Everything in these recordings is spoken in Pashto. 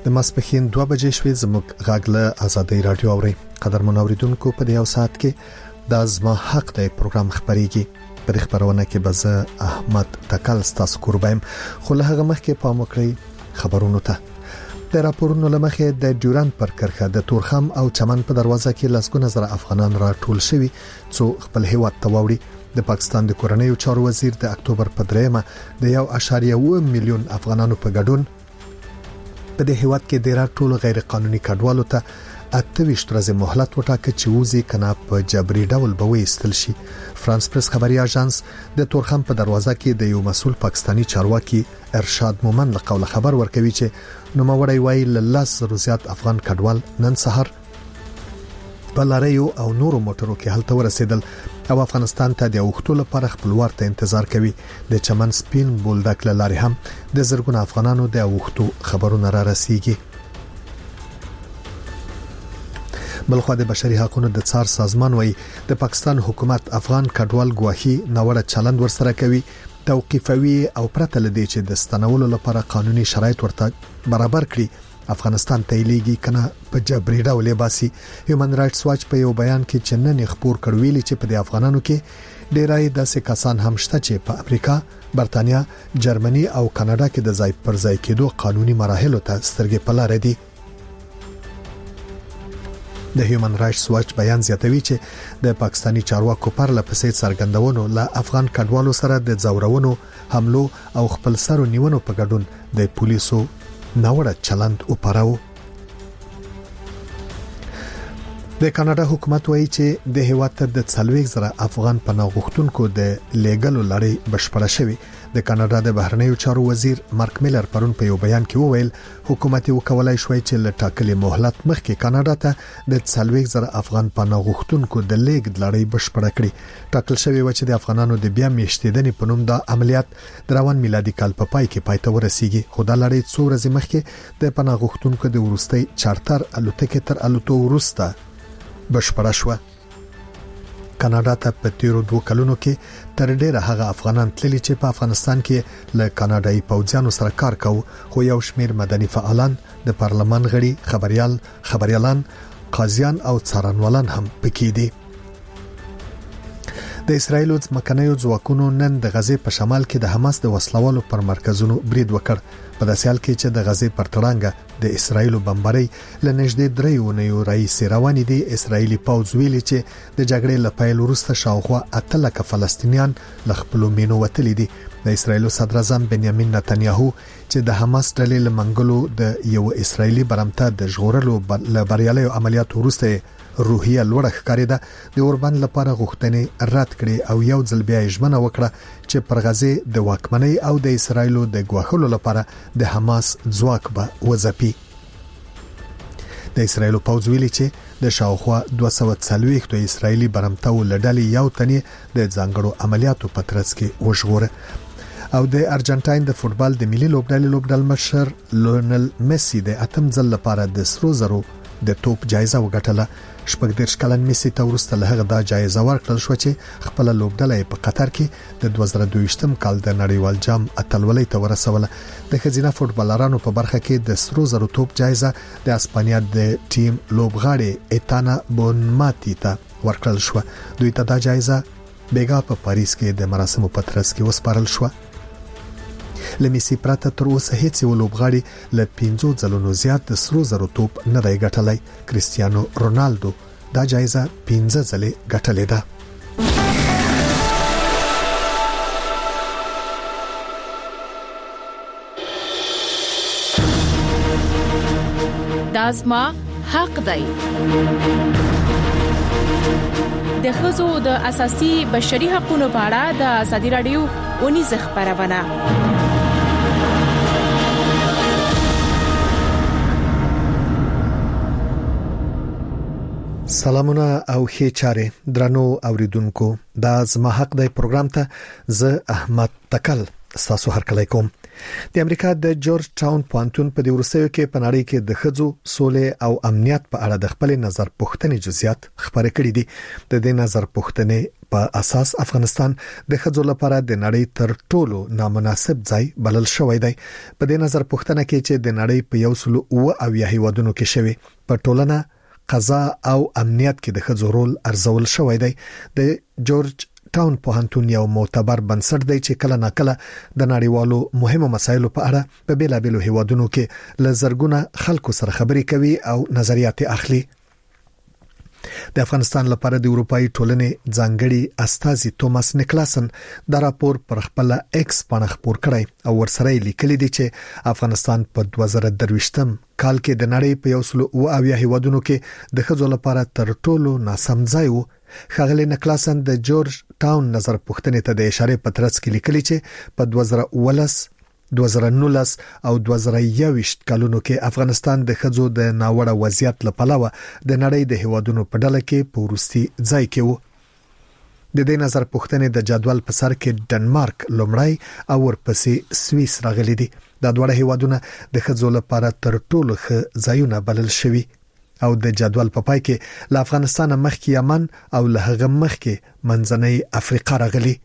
د ماسپښین 2 بجې شوې زموږ غاګله آزادۍ رادیو اوري. قدرمن اوریدونکو په دې اوسات کې د ازما حق د پروګرام خبريږي. په دې خبرونه کې بزه احمد تکل ستاسو قربایم خو له هغه مخکې پام وکړئ خبرونو ته. د راپورونو لمخې د ډیورند پر کرښه د تورخم او چمن په دروازه کې لسګونه زره افغانان راټول شوي څو خپل هیواد ته وړي. د پاکستان د کورنیو چارو وزیر د اکتوبر په 3مه د 1.1 میلیون افغانانو په ګډون په دې هیواد کې د راټول غیر قانوني کډوالو ته 28 ورځې مهلت وټاکه چې وزي کنا په جبري ډول به وېستل شي. فرانس پریس خبري اژانس د تورخم په دروازه کې د یو مسول پاکستانی چارواکي ارشاد مومن له قوله خبر ورکوي چې نوموړی وایي للاس زیات افغان کډوال نن سحر په لاریو او نورو موټرو کې هلته ورسېدل او افغانستان ته د وختو لپاره خپلوار ته انتظار کوي. د چمن سپین بولډک لاري هم د زرګونو افغانانو د وختو خبرونه را رسیږي. بلخو د بشري حقوقو د څار سازمان وایي د پاکستان حکومت افغان کډوال ګواهی نوړه چلند ورسره کوي، توقيفوي او پرته لدی چې د ستنولو لپاره قانوني شرایط ورته برابر کړي افغانستان ته لیږي کنه په جبري ډول باسي. هیومن رائټس واچ په یو بیان کې چنن خبر کړویلی چې په افغانانو کې ډیرای داسې کسان هم شته چې په امریکا، برتانیا، جرمني او کاناډا کې د ځای پر ځای کېدو قانوني مراحل ته سترګې په لار دي. د هیومن رائټس واچ بیان زیاتوي چې د پاکستانی چارواکو پر لپسې څرګندونو له افغان کډوالو سره د زورونو حملو او خپل سرو نیونو په ګډون د پولیسو ناوړه چلند وپاراو. د کاناډا حکومت وایي چې د هیواد ته د 40,000 افغان پناه غوښتونکو د لیګل لړۍ بشپړه شوې. د کاناډا د بهرنیو چارو وزیر مارک میلر پرون په یو بیان کې وویل حکومت وکولای شوی چې له ټاکلي مهلت مخکې کاناډا ته د 40,000 افغان پناه غوښتونکو د لیګل لړۍ بشپړه کړي. ټاکل شوی و چې د افغانانو د بیا میشتېدنې په نوم د عملیات دروان میلادي کال په پای کې پای ته ورسیږي. خو د لړۍ څو ورځې مخکې د پناه غوښتونکو د ورستۍ چارتر الوتکې تر الوتو ورسته بشپړه شوه. کاناډا ته په تیرو 2 کلونو کې تر ډیره هغه افغانان تللي چې په افغانستان کې له کاناډایي پوځیانو سره کار کوي، خو یو شمیر مدني فعالان، د پارلمان غړي، خبريالان، قاضیان او څارنوالان هم پکې دي. د اسرایل ځمکنیو ځواکونو نن د غزې په شمال کې د حماس د وسلوالو پر مرکزونو برید وکړ. په داسې حال کې چې د غزې پر تړانګه د اسرایل بمبارۍ لنږدې 3 اونیو راځي روانې دي. اسرایلی پوځ ویلي چې د جګړې له پیل وروسته شاوخوا 8 لک فلسطینیان له خپل مینو وتلي دي. د اسرایل صدر اعظم بنیامین نتنیاهو چې د حماس ډلې لمنګلو د یو اسرایلی برمته د ژغورلو بریالي عملیات وروسته روحیه لوړه ښکاري ده د اوربند لپاره غوښتنې رد کړي او یو ځل بیا ژمنه وکړه چې پر غزې د واکمنۍ او د اسرایل د ګواښلو لپاره د حماس ځواک به وځپي. د اسرایل پوځ ویلي چې د شاوخوا 240 اسرایلی برمتو لډلې یو تنې د ځانګړو عملیاتو په ترڅ کې وژغوره. او د ارجنټاین د فوتبال د ملي لوبډلې مشر لونل میسی د اتم ځل لپاره د سرو زرو د توپ جایزه وګټله. 14 کلن میسی ته ورسته له هغه دا جایزه ورکړل شو چې خپل لوبډله په قطر کې د 2022م کال د نړیوال جام اتلولۍ ته ورسوله. د خزینه فوتبالرانو په برخه کې د سرو زرو توپ جایزه د اسپانیا د ټیم لوبغاړي ایتانا بونماتی ته ورکړل شو. دوی ته دا جایزه بیګا په پاریس کې د مراسمو په ترڅ کې وسپارل شو. لمیسی پراته تر اوسه هیڅ لوبغاړي له 15 ځلونو زیات د سرو زرو توپ نه دی ګټلای. کریستیانو رونالدو دا جایزه 15 ځله ګټلې ده. دازما حق دی. د ښځو د اساسي بشري حقوقو په اړه د ازادي رادیو ونیز خبرونه. سلامونه او ښه چاره درنو اوریدونکو، دا زما حق دی پروګرام ته زه احمد تکل تاسو هرکلی کوم. د امریکا د جورج ټاون پوهنتون په دې ورسېو کې په نړۍ کې د ښځو سولې او امنیت په اړه د خپل نظر پوښتنې جزئیات خبرې کړې دي. د دې نظر پوښتنې په اساس افغانستان د ښځو لپاره د نړۍ تر ټولو نامناسب ځای بلل شوی دی. په دې نظر پوښتنه کې چې د نړۍ په 190 هیوادونو کې شوی په ټولنه قضا او امنیت کې د ښځو رول ارزول شوی دی. د جورج ټاون پوهنتون یو معتبر بنسټ دی چې کله ناکله د نړیوالو مهمو مسایلو په اړه په بیلابیلو هیوادونو کې له زرګونه خلکو سره خبرې کوي او نظریات اخلي. د افغانستان لپاره د اروپאי ټولنې ځانګړي استاذي توماس نیکلاسن دا راپور پر خپل ایکس باندې خبر کړی او ورسره لیکلي دي چې افغانستان په 2023م کال کې د نړۍ په 190 هیوادونو کې د ښځو لپاره تر ټولو ناسم ځای وو. خغلی نکلاسن د جورج ټاون نظر پوښتنې ته د اشاره په ترڅ کې لیکلي چې په 2019 2019 او 2021 کلونو کې افغانستان د ښځو د ناوړه وضعیت لپاره د نړۍ د هیوادونو په ډله کې پورستي ځای کې وو. د دې نظر پوښتنې د جدول په سر کې ډنمارک لومړی او ورپسې سویس راغلي دي. دا دوه هیوادونه د ښځو لپاره تر ټولو ښه ځایونه بلل شوي او د جدول په پای کې له افغانستان مخکې یمن او له هغه مخکې منځنۍ افریقا راغلي.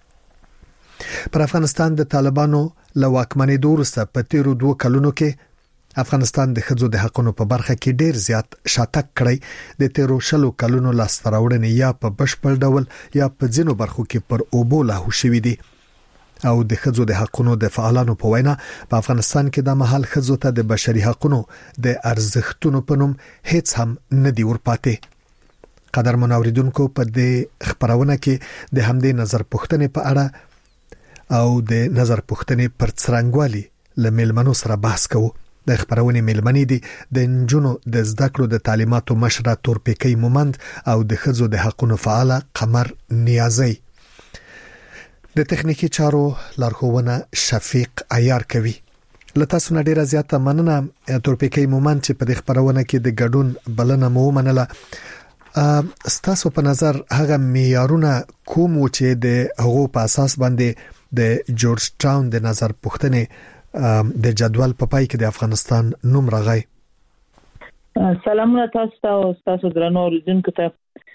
پر افغانستان د طالبانو له واکمنۍ وروسته په تیرو 2 کلونو کې افغانستان د ښځو د حقوقو په برخه کې ډیر زیات شاتګ کړی. د تیرو 10 کلونو لاستراوړنې یا په بشپړ ډول یا په ځینو برخو کې پر اوبو لاهو شوې دي او د ښځو د حقوقو د فعالانو په وینا په افغانستان کې د محل ښځو ته د بشري حقوقو د ارزښتونو په نوم هیڅ هم نه دی ورپاتې. قدرمن اوریدونکو په دې خبرونه کې د همدې نظر پوښتنې په اړه او د نظر پوښتنې پر څرنګوالي له ملمنو سره بحث کوو. د خبرونې ملمنې دي د نجونو د زده کړو د تعلیماتو مشره تورپیکی مومند او د ښځو د حقوقو فعال قمر نیازی. د تخنیکی چارو لارښوونه شفیق عیار کوي. لته سونه ډیره زیاته مننه تورپیکی مومند چې په دې خبرونه کې د ګډون بلنه مو منله. ستاسو په نظر هغه معیارونه کوم چې د هغو په اساس باندې د جورج ټاون د نظر پوښتنې د جدول په پای کې د افغانستان نوم راغی؟ سلامونه تاسو درنو اوریدونکو ته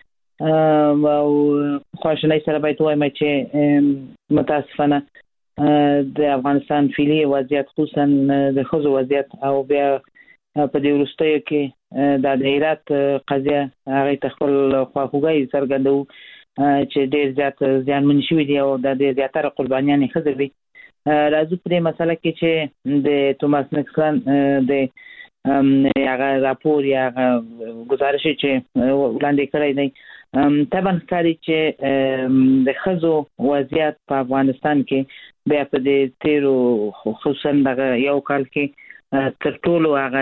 او خوشحالي سره باید وایم چې متاسفانه د افغانستان فعلی وضعیت خصوصا د ښځو وضعیت او بیا په دې وروستیو کې د هرات قضیه هغه تخپل خواخوږي څرګندو چې ډیر زیات ځانمن شوی دی او د ډیر زیاتره قربانیان ښځې دي. راځو په دې مسله کې چې د توماس نیکلاسن د هغه راپور یا گزارش چې وړاندې کړی دی طبعا ښکاري چې د ښځو وضعیت په افغانستان کې بیا په دې تیرو خصوصا دغه یو کال کې تر ټولو هغه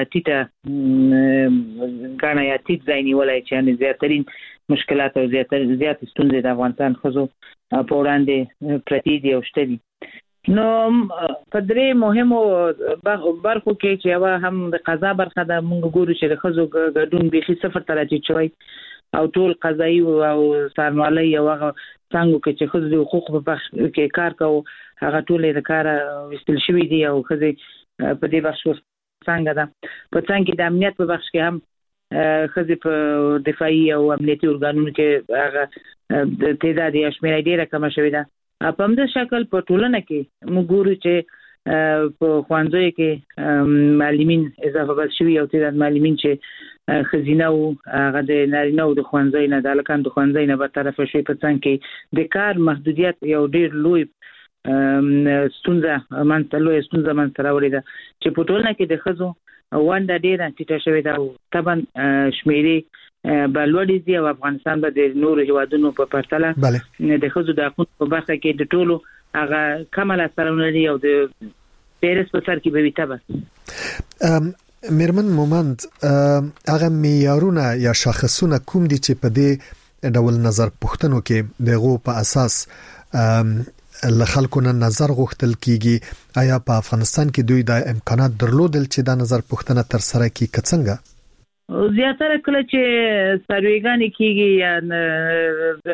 ټیټه غاڼه یا ټیټ ځای نیولای چې زیاترین مشکلات او زیات ستونزې د افغانستان ښځو په وړاندې پرتې دي او شته دي. نو په درې مهمو برخو کې چې یو هم د قضا برخه ده، موږ ګورو چې د ښځو ګډون بیخي صفر ته راټیټ شوی او ټول قضایي او څارنوالۍ او هغه څنګه چې ښځو د حقوقو په بخش کې کار کوي هغه ټول د کار وستل شوی دی او ښځې په دې بخش څنګه ده په څنګه د امنیت په بخش کې هم ښځې په دفاعي او امنیتي ارګانونو کې هغه تعداد یې شمیره ډیره کمه شوې ده. په همدې شکل په ټولنه کې موږ ګورو چې په ښوونځیو کې معلمین اضافه بس شوي او تعداد معلمین چې ښځینه او هغه د نارینه او د ښوونځي نه د هلکانو د ښوونځي نه برطرفه شوي په څنګ کې د کار محدودیت یو ډیر لوی ستونزه منځته راوړې ده چې په ټولنه کې د ښځو ونډه ډیره ټیټه شوې ده او طبعا شمیرې به لوړې دي او افغانستان به د نورو هیوادونو په پرتله د ښځو د حقوقو په برخه کې د ټولو هغه کمه لاسته راوړنې او د پیرس په سر کې به وي. طبعا میرمن مومند هغه معیارونه یا شاخصونه کوم دي چې په دې ډول نظر پوښتنو کې دغه په اساس له خلکو نه نظر غوښتل کیږي؟ آیا په افغانستان کې دوی د امکانات درلودل چې دا نظر پوښتنه تر سره کړي کڅنګه؟ زیاتره کله چې سرویګانې کیږي یا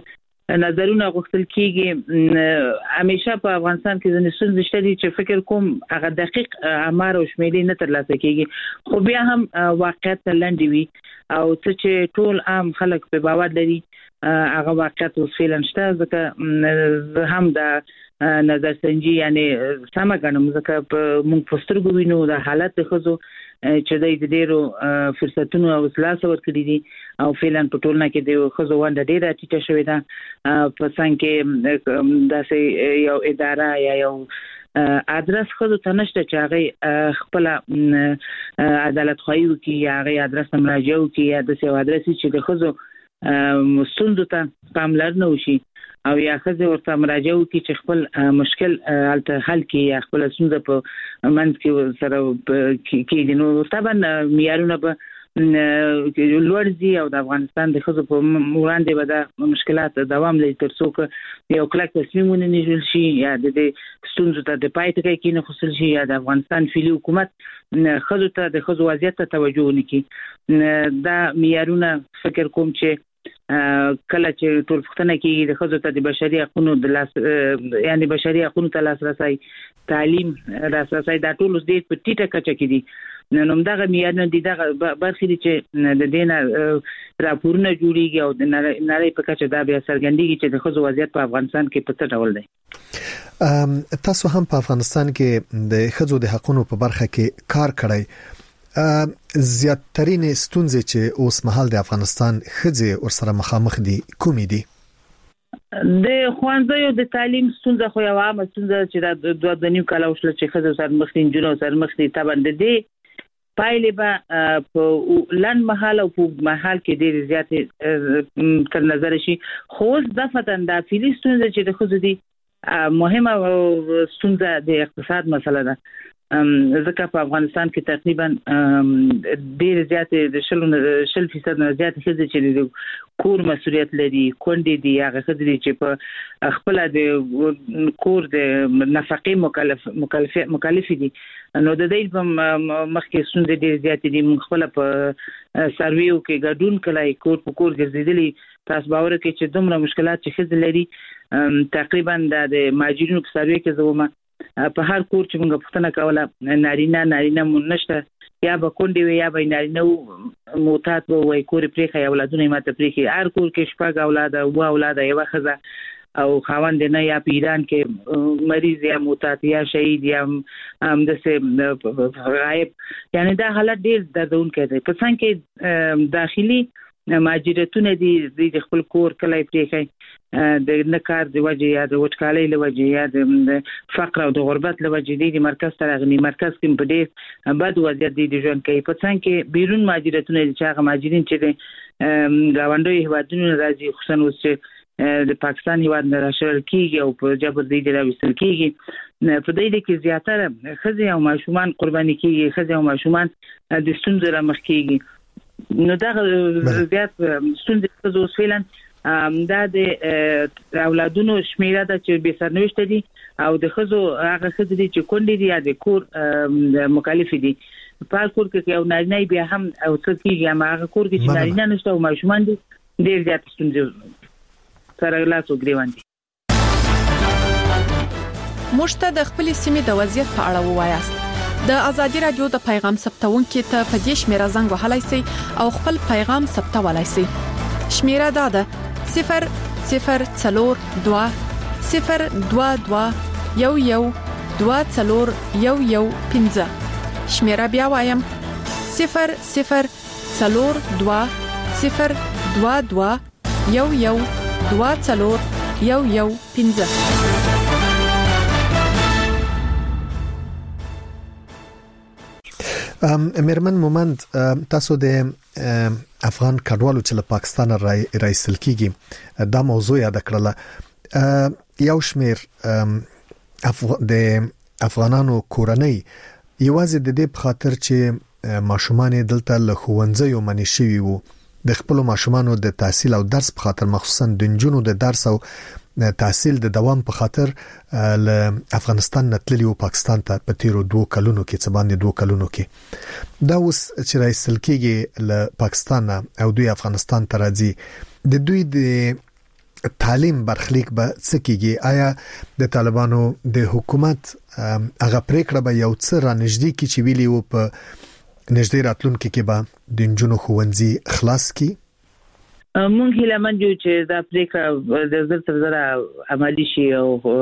نظرونه غوښتل کیږي همیشه په افغانستان کې د نسل دشتري چې فکر کوم هغه دقیق امر او شمیرې نه ترلاسه کیږي خو بیا هم واقعیت لنډوي وي او چې ټول عام خلک په باور لري هغه واقعیت اوس فعلا شته ځکه هم د نظر سنجي یعنی سم غنم ځکه په موږ پسترګو وینو د حالت خزو چې د ډیرو فرصتونو او خلاص ورکړي دي او فعلا په ټولنه کې د خزو ونده ډیره ټیټه شوې ده په څنګه کې داسې یو اداره یا یو ادرس خزو ته نشته چې هغه خپل عدالت خوایو کې یا هغه ادرس مراجعه کوي یا د سیو ادرس چې د خزو مستند ته پاملرنه وشي او یا خزه ورته مراجعه کوي چې خپل مشکل حل کړي یا خپل ستونزه په منځ کې سره کې نو طبعا معیارونه به لوړ دي او د افغانستان د خزو په وړاندې به د مشکلات دوام لري تر څو یو کلک تصمیم ونیول شي یا د ستونزو ته د پای ټکی کې نه خصل شي یا د افغانستان فعلی حکومت خزو ته د خزو وضعیت ته توجه وکړي دا معیارونه فکر کوم چې کله چې ټول پښتنه کې د خزو ته د بشري حقوقو د لاس یعنی بشري حقوقو ته لاسرسي تعلیم لاسرسي دا ټول د په ټیټه کچه کې دي نو دغه معیارونه دي دغه برخې دي چې د دینه راپورونه جوړیږي او د نړۍ په کچه دا بیا څرګندېږي چې د خزو وضعیت په افغانستان کې په څه ډول دی تاسو هم په افغانستان کې د خزو د حقوقو په برخه کې کار کړی زیاترین ستونزې چې اوس مهال د افغانستان خځې ورسره مخامخ دي کومې دي د خوانځو د تعلیم ستونزه خو یو عامه ستونزه چې د 2.5 کال وشله چې خځې سره مخ دي جنو سره مخ دي طبعا د دې پایلې به په لن محل او په محل کې ډېر زیات تر نظر شي خو د فتن د فلسطین چې د خځې دي مهمه ستونزه د اقتصاد مسله ده ځکه په افغانستان کې تقریبا ډېر زیات د 10% نه زیات خځې چې د کور مسؤلیت لري کونډې دي هغه خځې چې په خپل د کور د نفقې مکلف دي نو د دې په مخکې ستونزې ډېر زیات دي موږ خپل په سرویو کې ګډون کړای کور په کور ګرځېدلي تاسو باور کوي چې دومره مشکلات چې خځې لري تقریبا د ماجرینو په سروي کې زومه په هر کور چې موږ پښتنه کوله نارینه مون نشته یا به کونډې وي یا به نارینه موتات وي کور پرې خي اولادونه ماته پرې خي هر کور کې شپږ اولاد او اولاد یو خزه او خاوند نه یا په ایران کې مریض یا موتات یا شهید یا همدسه غایب یعنی دا حالت ډیر دردونکې دی په څنګه کې داخلي ماجرتونه دي د خپل کور کله پرې خي د نکار د وجه یا د وټکالۍ له وجه یا د فقر او د غربت له وجه د مرکز تر غني مرکز کې په ډېر بد وضعیت دي ژوند کوي په څنګه کې بیرون ماجرتونه چې هغه ماجرین چې د غونډوي هوادونو راځي خصوصا اوس چې د پاکستان هواد نه راشل کیږي او په جبر دی راوستل کیږي په دې کې زیاتره خځې او ماشومان قرباني کیږي خځې او ماشومان د ستونزو را مخ کیږي نو دا زیات ستونزې اوس فعلا دا د اولادونو شمیره ده چې به سرنوشت دي او د خزو هغه خزې دي چې کونډې دي یا د کور مکلف دي په کور کې یو نارینه بیا هم او څه کیږي هغه کور کې چې نارینه نشته او ماشومان دي ډېر زیات ستونزې سره لاس وګریوان دي مشته د خپل سیمې د وضعیت په اړه ووایاست د ازادي رادیو د پیغام ثبتونکو ته په دې شمیره زنګ وهلای شئ او خپل پیغام ثبتولای شئ شمیره ده 0042 022 11 24015 شمیره بیا وایم 0042 022 11 میرمن مومند تاسو د افغان کډوالو چې له پاکستان رایسل کیږي دا موضوع یاد کړله یو شمیر د افغانانو کورنۍ یوازې د دې په خاطر چې ماشومان دلته له ښوونځیو منې شوي وو د خپل ماشومانو د تحصیل او درس په خاطر مخصوصا د نجونو د درس او تحصیل د دوام په خاطر له افغانستان نتللی او پاکستان ته په تیرو 2 کلونو کې څه باندې 2 کلونو کې دا اوس چې رایسل کېږي له پاکستان او دوی افغانستان ته راځي د دوی د تعلیم برخلیک به څه کیږي؟ آیا د طالبانو د حکومت هغه پریکړه به یو څه را نږدې کی چې ویلی و په نږدې راتلونکي کې به د جنونو خوندزي خلاص کی؟ مونږ هیله من یو چې دا پریکړه د زر تر زره عملی شي او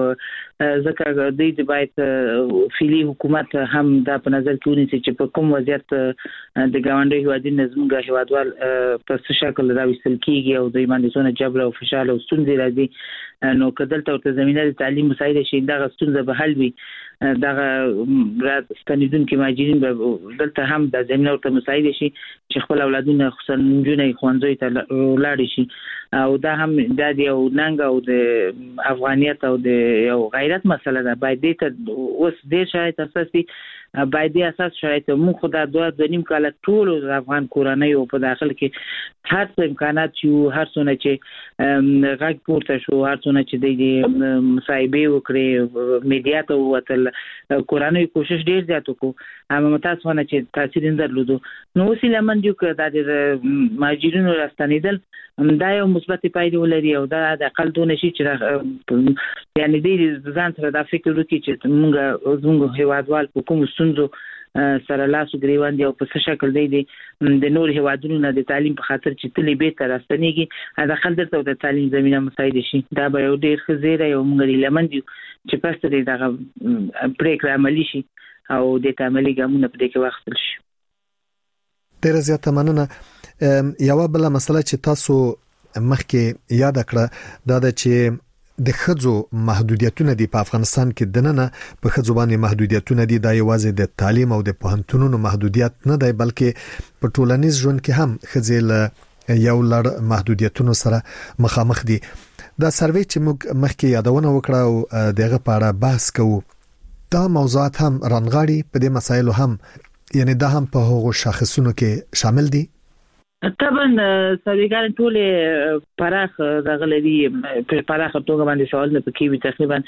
ځکه د باید فعلی حکومت هم دا په نظر کې ونیسي چې په کوم وضعیت د ګاونډي هیوادونو زموږ هیوادوال په څه شکل راوستل کیږي او د ایماندونو جبر او فشار او ستونزې راځي نو کدل ته زمينه د تعلیم مساعده شي دا ستونزه به حل وي دا ستنیدونکو ماجرین به دلته هم د زمينه ته مساعده شي چې خپل اولادونه خصوصا نجونې خوندوي ته لاړ شي او دا هم د یو ننګ او د افغانیت او د یو غیرت مسله ده باید ته اوس د شایته اساسي باید د اساس شرایط مو خو د 2.5 کال ټول افغان کورنۍ او په داخل کې هر څه امکانات یو هر څونه چې غږ پورته شو هر څونه چې د مصاحبه وکړي میډیا ته وتل کورنۍ کوشش ډیر زیات وکړو هم متاسفانه چې تاثیر نه درلودو نو وسیله من یو کړه د ماجرینو راستنیدل دا یو مثبت پایله ولري او دا د اقل دونه شي چې یعنی د ځان سره د فکر وکړي چې موږ هیوادوال په کوم ستونزو سره لاسو ګریوان دی او په څه شکل دی د نور هیوادونو نه د تعلیم په خاطر چې تلې به تر راستنیږي دا خل درته د تعلیم زمينه مساعده شي دا به یو ډیر خزیره یو موږ لمن دی چې پسته دی دا پریکړه عملی شي او د تعاملي ګامونه په دې کې واخیستل شي. ډیر زیاته مننه. یو بل مسله چې تاسو مخکې یاد کړه دا د چې د خځو محدودیتونه دي په افغانستان کې دننه په خځو باندې محدودیتونه دي د یوازې د تعلیم او د پوهنتونونو محدودیت نه دی بلکې په ټولنیز ژوند کې هم خځې یو لړ محدودیتونو سره مخامخ دي. دا سروې چې موږ مخکې یادونه وکړه او دغه په اړه بحث کوو دا موضوعات هم رانغاړي په دې مسایلو هم یعنی دا هم په هغو شاخصونو کې شامل دي. طبعا سړيګان ټول پراخ دغلري په پراخ توګه باندې سوال نه پکې وي تقریبا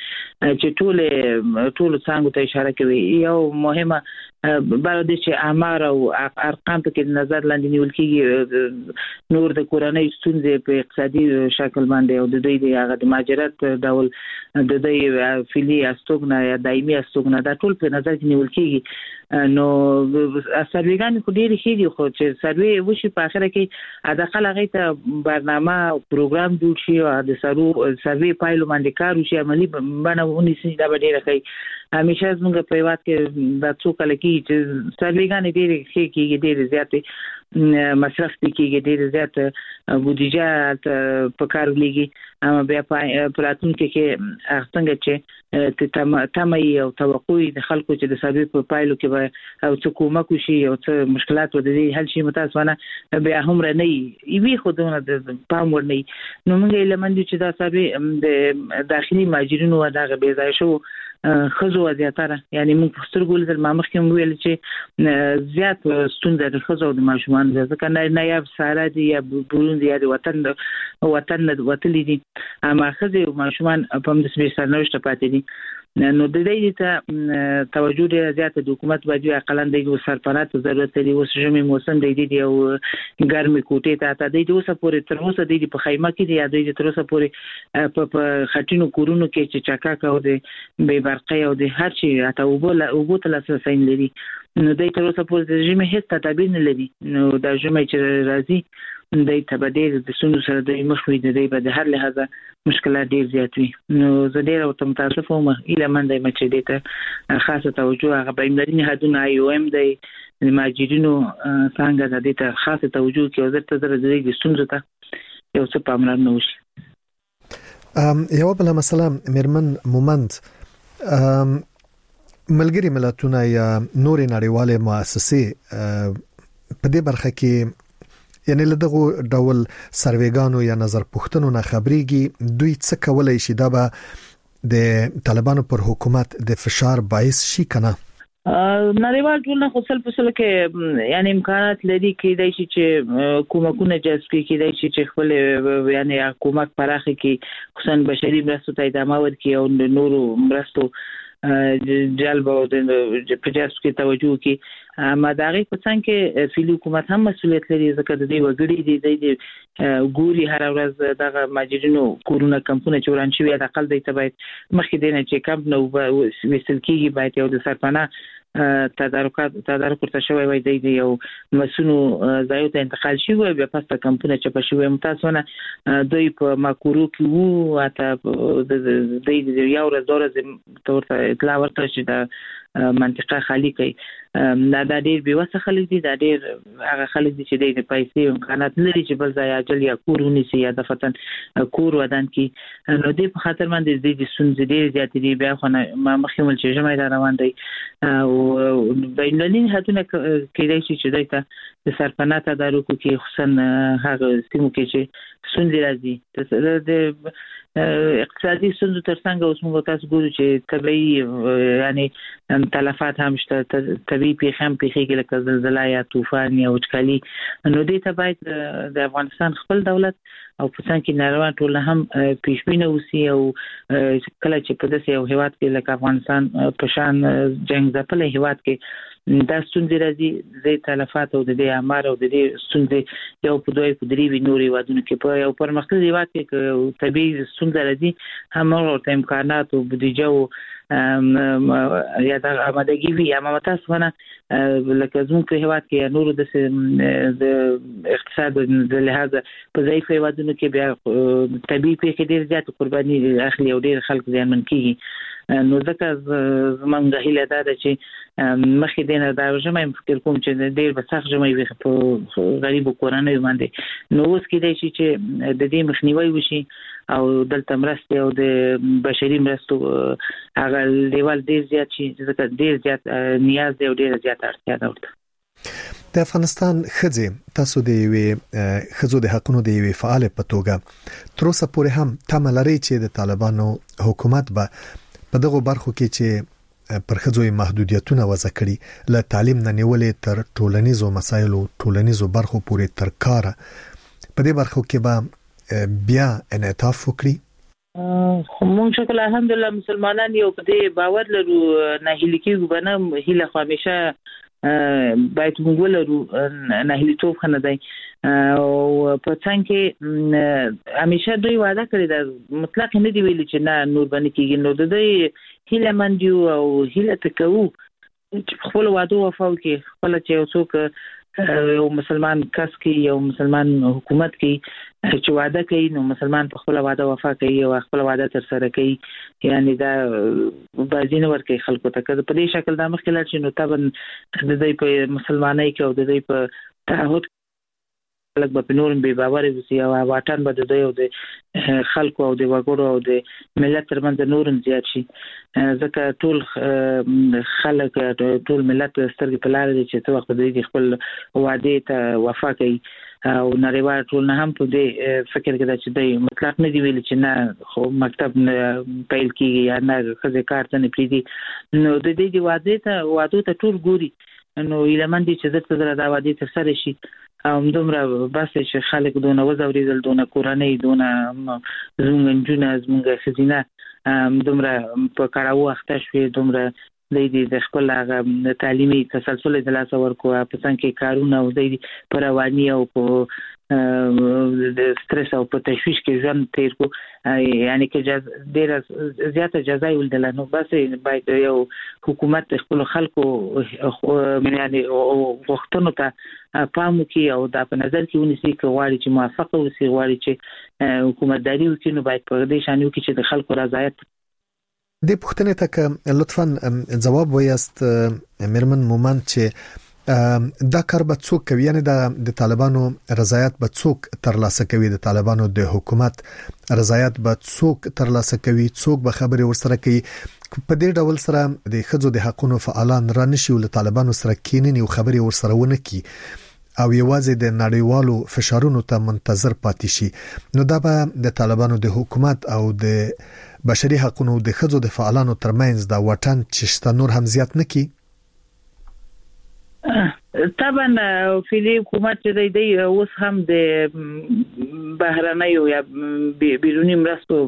چې ټول څنګه ته اشاره کوي یو مهمه باید چې اعمار او ارقام په کې نظر لاندې نیول کېږي نور د کورنۍ ستونزې په اقتصادي شکل باندې او د دوی د هغه د ماجرات ډول د دوی فعلی استوګنه یا دایمي استوګنه دا ټول په نظر کې نیول کېږي نو سرویګان کو ډېر ښه دي خو چې سروي وشي په اخر کې اداقل هغه ته برنامه او پروګرام جوړ شي او د سروي پایلو باندې کار وشي عملی باندې ونیسي دا ډېر ښه همیشه زموږ په وخت کې د څو کال کې چې سرویګان ډېر ښه کېږي ډېر زیات مصرف کېږي ډېر زیات بودیجه په کار لګي اما بیا په راتلونکي کې څنګه چې تمایي او توقعي د خلکو چې د سروي په پایلو کې او څه کومک وشي او څه مشکلات ودرې حل شي متاسفانه بیا هم رنه وي خودونه د پام ورني نو موږ لمن چې دا سروي د داخلي ماجرینو دغه بې ځای شو خزو زیاتره یعنی موږ سترګول د مامخ کې ویل چې زیات ستونزې د خزو د ماشومان ځکه نه یا ساره دي یا بوروندي یا وطن وتلې دي اما خزو ماشومان په دې سمې سرنوشت پاتې دي نو د دې ته توجه ډیره زیاته د حکومت باندې اقلان د سرپرست ضرورت لري اوس ژمي موسم دی او ګرمي کوټه ته د اوسه پورې تر اوسه د په خیمه کې دی د تر اوسه پورې په خټینو کورونو کې چې چاکا او د بې برقه او د هر شي اته وبو تل اساسین لري نو د تر اوسه پورې د ژمي هیڅ تدابیر نه لري نو د ژمي چې راځي د تبدیل د سونو سره د مخوي د دې په هر لحاظه مشکلات ډیر زیات وي نو زه ډیر او متاسفه وم اله من د مچ دې ته خاصه توجه هغه په ملي نهادونو IOM د ماجرینو څنګه د دې ته خاصه توجه کوي او د دې سونو ته یو څه پاملرنه وشي. یو بل مسله میرمن مومند ملګری ملتونه یا نور نړیواله مؤسسې په دې برخه کې یعنی له دغه ډول سرویګانو یا نظر پوښتنو نه خبريږي دوی څه کولای شي دا به د طالبانو پر حکومت د فشار باعث شي کنه نړیوال ټولنه خو سل په سل کې یعنی امکانات لري کېدای شي چې کومکونه جذب کېدای شي چې خپل یعنی حکومت پراخه کې خصوصا بشري مرستو ته ادامه ورکړي او نورو مرستو جلب او د پروژې کې توجه کوي مداغي په څنګه فعلی حکومت هم مسؤلیت لري ځکه د دې وګړي د ګوري هر ورځ دغه ماجرینو کورونه کمپونه چوران شي د اقل د تبعید مخکې دینه چې کمپ نو وسل کیږي باید یو د سرپناه تدارک ورته شوی وای دی یو مسونو ځایو ته انتقال شي او بیا پسته کمپونه چې په شوی متاسونه دوی په ماکورو کې وو اته د یو ورځ ورته اطلاع ورته چې د منطقه خالی کوي دا ډیر به وسه خلک دي دا ډیر هغه خلک دي چې د پیسې امکانات لري چې بل ځای اجل یا کورونی سي یا د فتن کور ودان کی نو دې په خاطر باندې د سنځ ډیر زیات دي بیا خو ما مخکمل چې جمعه روان دي او بینالین هاتونه کېدای شي چې دایته د سرپناه تدارک کې خصوصا هغه سیمو کې چې سنځ راځي د اقتصادي ستونزو ترڅنګ اوس موږ تاسو ګورو چې طبيعي یعنی تلفات هم شته طبيعي پیښې هم پیښېږي لکه زلزلہ یا طوفان یا وچکالي نو دې ته باید د افغانستان خپل دولت او په څنګه کې نړیوال ټول هم پیشبینه وسی او کله چې په داسې یو هیواد کې لکه افغانستان په شان جنگ ځپل هیواد کې دا ستونزې راځي د تلفات او د اعمار او د ستونزې یو په دوی په درې نوري وادونو کې په یو پرمختللي هیواد کې طبيعي ستونزې راځي هم ورته امکانات او بودیجه او یا د آمادګي وي یا متاسفانه لکه زموږ په هیواد کې نور د اقتصاد د لحاظ په ضعیف هیوادونو کې بیا طبيعي پیښې ډېر زیات قرباني اخلي او ډېر خلک ځانمن کیږي نو ځکه زمونږ هیله ده چې مخکې دینه دا ژمه فکر کوم چې ډېر به سخت ژمه وي په غریب کورنۍ باندې نو اوس کېدای شي چې د دې مخنیوي وشي او دلته مرسته او د بشري مرستو هغه لیول ډېر زیات شي ځکه ډېر زیات نیاز دی او ډېر زیات اړتیا ده ورته د افغانستان خځې تاسو د یوې خځو د حقونو د یوې فعال په توګه تر اوسه پورې هم تمه لري چې د طالبانو حکومت به په دغه برخو کې چې پر خځوی محدودیتونه وضع کړي له تعلیم نه نیولې تر ټولنیزو مسایلو ټولنیزو برخو پورې تر کار په دې برخو کې به بیا انعطاف وکړي موږ شکل الحمدلله مسلمانان یو په دې باور لرو نه هیله کېږو بنه هیله همیشه باید موږ ولرو نه هیله توف خنه دی او په څنګه همیشه دوی وعده کړی دا مطلق نه دی ویلي چې نه نور باندې کېږي نو د دې هیله مند یو او هیله تکو چې خپل وعده وفا وکړي خپل چې یو څوک یو مسلمان کس کې یو مسلمان حکومت کې چې وعده کوي نو مسلمان په خپل وعده وفا کوي او خپل وعده تر سره کوي یعنی دا بازینه ورکه خلکو ته کده په دې شکل د مخکله چې نو تابن د دې په مسلمانۍ کې او د دې په تعهد لکه په نورم به باور وسی او واټن به د یو د خلکو او د وګړو او د ملت ترمنځ نورم زیات شي ځکه ټول خلک ټول ملت سترګې په لار دي چې څو وخت د خپل وعده ته وفا کوي او نړیوال ټول نه هم په دې فکر کې چې د مطلق نه دی ویل چې نه خو مکتب پیل کیږي یا نه خزه کار ته نه پریدي نو د دې وعده ته ټول ګوري نو ایلمن دي چې زړه دا وعده تر سره شي دومره بس چې خلک دونه وزوریدل دونه کورنۍ دونه زمونږ جونه زمونږ خزینه دومره په کاراو اخته شوې دومره د خپل هغه تعلیمي تسلسل د لاس ورکو په څنګه کارونه او د پروانی او په د سټرس او په تشویش کې ځان تیر کو یعنی کې ډېر زیاته جزای ولدل نو بس باید یو حکومت خپل خلکو یعنی وختونو ته پام کوي او دا په نظر کې ونیسي چې غواړي چې موافقه وسی غواړي چې حکومتداري وکړي نو باید په دې شان یو کې چې د خلکو رضایت د پښتنې ته لطفاً جواب وایست مرمن مومند چې دا کار به څوک کوي یعنی د طالبانو رضایت به څوک ترلاسه کوي د طالبانو د حکومت رضایت به څوک ترلاسه کوي څوک به خبري ورسره کوي په دې ډول سره د خځو د حقوقو فعالان را نشي ول طالبانو سره کیننی او خبري ورسره ونه کی او یوازې د نړیوالو فشارونو ته منتظر پاتې شي نو دا به د طالبانو د حکومت او د بشري حقوقو د خځو د فعالانو ترمنځ دا وټن چې نور هم زیات نکي طبعا فعلی حکومت چې دی اوس هم د بهرنیو یا بیرونی مرستو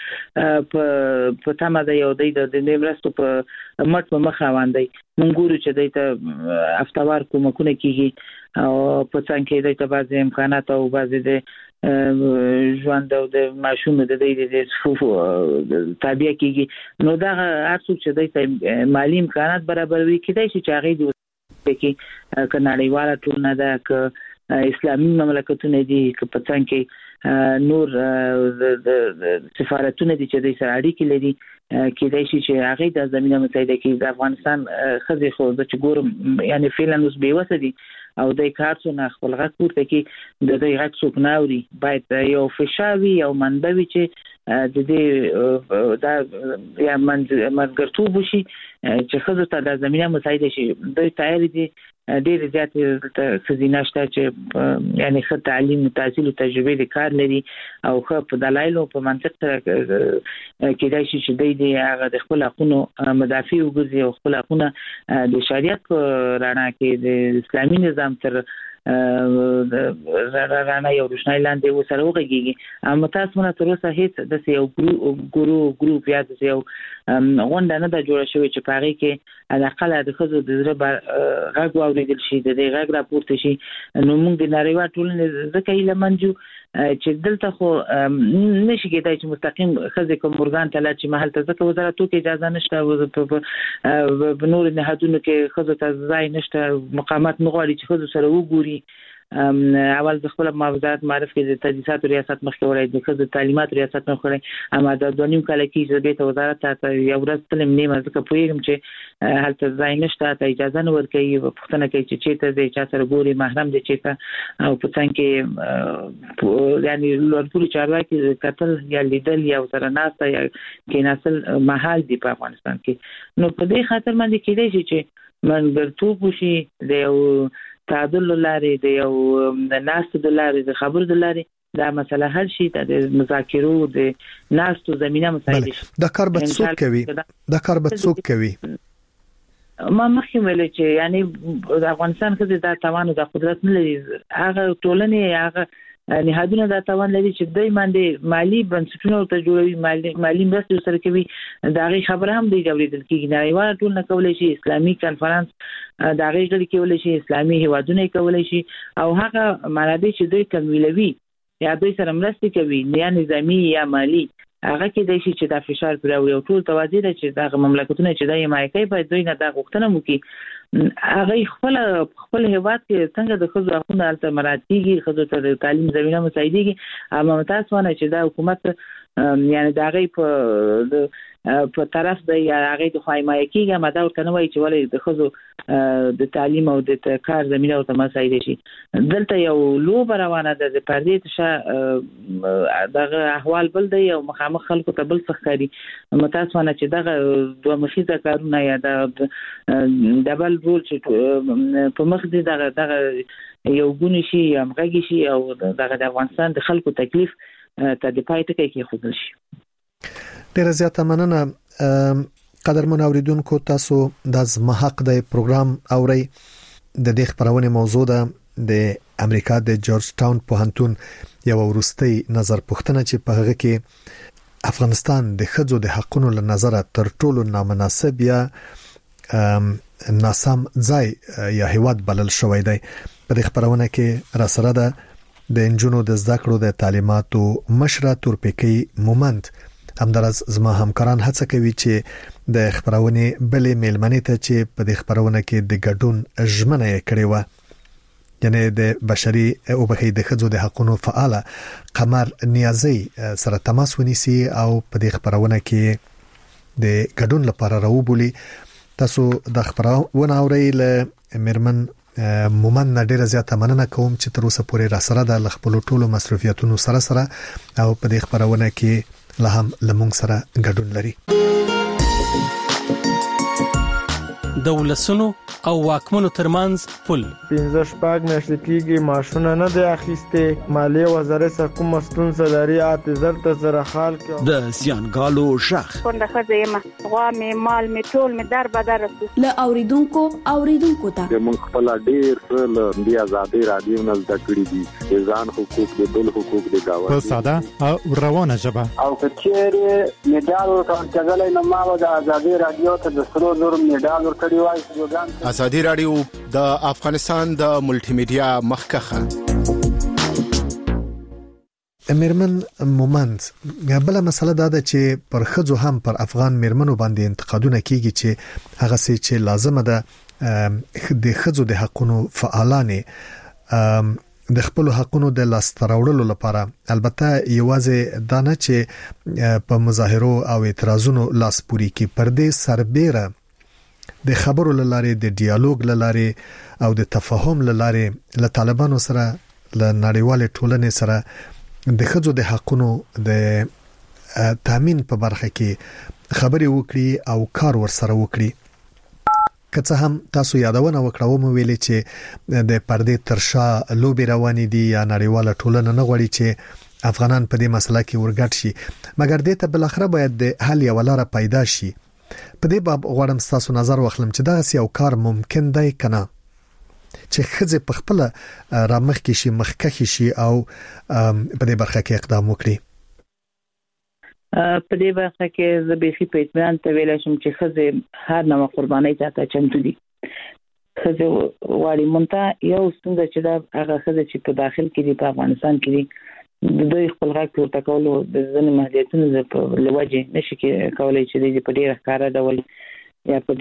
په تمه دی او د مرستو په مټ په مخ روان دی. موږ ګورو چې دی ته افتوار کومکونه کیږي او په څنګه کې دی ته بعضی امکانات او بعضی د ژوند او د ماشوم د صفوف تابع کیږي. نو دا هر څه چې دی ته مالی امکانات برابروي کیدای شي چې هغه کې کناړیواله ټولنه ده ک اسلامي مملکتونه دي ک په څنګه کې نور د سفارتونه دي چې د سره اړیکې لري کېدای شي چې هغه د زمينه متحده کې د افغانستان خزي خو د چګور یعنی فعلا اوس بیوسه دي او د کارڅونه خپل غږ پورته کې د دې غږ څوک ناوري باید یو فشاوي او منبوي چې د دې دا یا منځګرتوب شي چې خزو ته د زمينه متحده شي د تیاری دي ډېر زیات خزینه شته چې یعنی خو تعلیم تحصیل او تجربه د کار لري او خو په دلایل او په منطق سره کېدای شي چې د هغه د خپل حقوقو مدافع وګرځي او خپل حقوقونه د شریعت رڼا کې د اسلامي نظام تر رانا یو روشناي لاندې وسره وګږي. اما تاسو مونږ تر اوسه هیڅ د یو ګروپ یا د یو غونډه نه د جوړ شوی چې پاره کې علاقه د خزو د زړه غږ واوریدل شي د دې غږ راپورته شي. نو موږ د نړیوال ټولنې ځکه یې لمنجو چې دلته خو نشي کېدای چې مستقیم خزې کوم ورغان ته لاړ چې محل ته ځکه وزارت کې اجازه نشته په نور نهادونو کې خزو ته ځای نشته مقامات نه غواړي چې خزو سره وګوري. اول د خپل وزارت معرف کې د تدریسات ریاست مخکې ولای د خزو تعلیمات ریاست مخکې اما د دونیم کال کې چې د وزارت ته یو ورځ تلم نیمه ځکه پوهیږم چې هلته ځای نشته ته اجازه نه ورکوي پښتنه کوي چې ته د چا سره ګوري محرم دي چې او په څنګه کې یعنی لوړپوړي چارواکي قتل یا لیدل یا سره ناسته یا کې نسل محل دی په افغانستان کې. نو په دې خاطر باندې کېدای شي چې منګرتوب وشي د تعادل لارې د یو د ناست د لارې د خبر د لارې دا مسله حل شي د مذاکرو د ناستو زمينه مسایل شي. دا کار به څوک کوي ما مخکې ویل چې یعنی د افغانستان کې د توان او د قدرت نه لري هغه ټولنې هغه نهادونه د توان لري چې دوی باندې مالی بنسټونه ته جوړوي مالی مرستې سره کوي دا غي خبره هم دی اوریدل کېږي. نړیوال ټول نه کولای شي اسلامي کانفرنس دا غي غړي کولای شي اسلامي هیوادونه کولای شي او هغه منابع چې دوی کموي یا دوی سره مرستې کوي یا نظامی یا مالی هغه کې د شي چې د فشار پر یو ټول توازی د چې د مملکتونو چې د حمایت په دوی نه د غوښتنه وکړي هغه خپل هیواد کې څنګه د خزو حقوقو الته مراتبي خزو ته د تعلیم زمينه مساعدېږي اما تاسو نه چې د حکومت یعنی د هغه په طرف د هغه د حمایت کېږي ما دا ورته نه وایي چې ولې د خزو د تعلیم او د کار زمينه او مساعدې شي. دلته یو لوب روانه ده د پردې ته دغه احوال بل دی او مخامخ خلکو ته بل څخکاري متاسفانه چې دغه دوه مخیزه کارونه یا د ډبل رول چې په مخ دي دغه یو ګونی شي یا مغږی شي او دغه د افغانستان د خلکو تکلیف ته د پای ټکی کې خودل شي. ډیره زیاته مننه قدرمن اوریدونکو تاسو د زما حق د پروګرام اوري د دې خبرونه موضوع ده د امریکا د جورج ټاون پوهنتون یو ورستي نظر پوښتنه چې په هغه کې افغانستان د خځو د حقوقو له نظر تر ټولو نامناسب یا ناسم ځای یا هیواد بلل شوی دی. په دې خبرونه کې را سره ده د انجونو د زده کړو د تعلیماتو مشره تورپیکي مومند همدارس زما همکاران هڅه کوي چې د خبرونه بلې میلمنې ته چې په دې خبرونه کې د ګډون ژمنه کړې و یعنی د بشري او بخې د خځو د حقوقو فعال قمر نیازي سره تماس ونیسي او په دې خبرونه کې د ګډون لپاره راوبولي. تاسو د خبرونه اورئ له مرمن مومن ډیره زیاته مننه کوم چې تر اوسه پورې را سره د خپل ټولو مصرفیاتونو سره او په دې خبرونه کې له هم لمونږ سره ګډون لري. د ولسونو او واکمنو ترمنځ پل 15 شپږ میاشتې کېږي ماشونه نه دی اخیسته مالیه وزارت سره کوم ستونزه لري اته زرت سره حال کې د سیانګالو شخ څنګه خزه ما غوا می مال می ټول می در بدر ل اوریدونکو ته موږ خپل ډیر څه د آزادي رادیو نه زده کړی دي ځان حقوق د بل حقوق د گاوه په ساده او روانه ژبه او کچېره میډال ورکړل کېدلای نو ما د آزادي رادیو ته د سرو زر میډال ورکړی وای سلوګان آزادي رادیو د افغانستان د ملټي میډیا مخکخه میرمن مومند بل مسله دا ده چې پر خځو هم پر افغان میرمنو باندې انتقادونه کیږي چې هغه څه چې لازم ده د خځو د حقوقو فعالانه د خپل حقوقو د لاستراوړلو لپاره البته یوازې دا نه چې په مظاهرو او اعتراضونو لاس پوري کی پردې سربېره د خبرو لاره د ډیالوګ لاره او د تفاهم لاره له طالبانو سره له نړیوال ټولنې سره د خځو د حقوقو د تامین په برخه کې خبري وکړي او کار ورسره وکړي که څه هم تاسو یادونه وکړو مو ویلې چې د پردې ترشا لوبي روانې دي یا نړیواله ټولنه نه غواړي چې افغانان په دې مسله کې ورګټ شي مګر دې ته بل اخر باید د حل یو لاره پیدا شي په دې باب غواړم تاسو نظر واخلم چې دا یو کار ممکن دی کنه چې خځه په خپل رامخ کې شي مخکخ شي او په دې برخه کې اقدام وکړي په دې برخه کې زه به په اطمینان ته ویل شم چې خځه هر نوع قرباني ته چمتو دي خځه واړی مونته یو څنګه چې دا هغه خځه چې په داخل کې دي په افغانستان کې دي د دوی خپل حق پورته کولو د ځینې محدودیتونو په لوجه نشي کولای چې د په ډیر ښکارا ډول یا په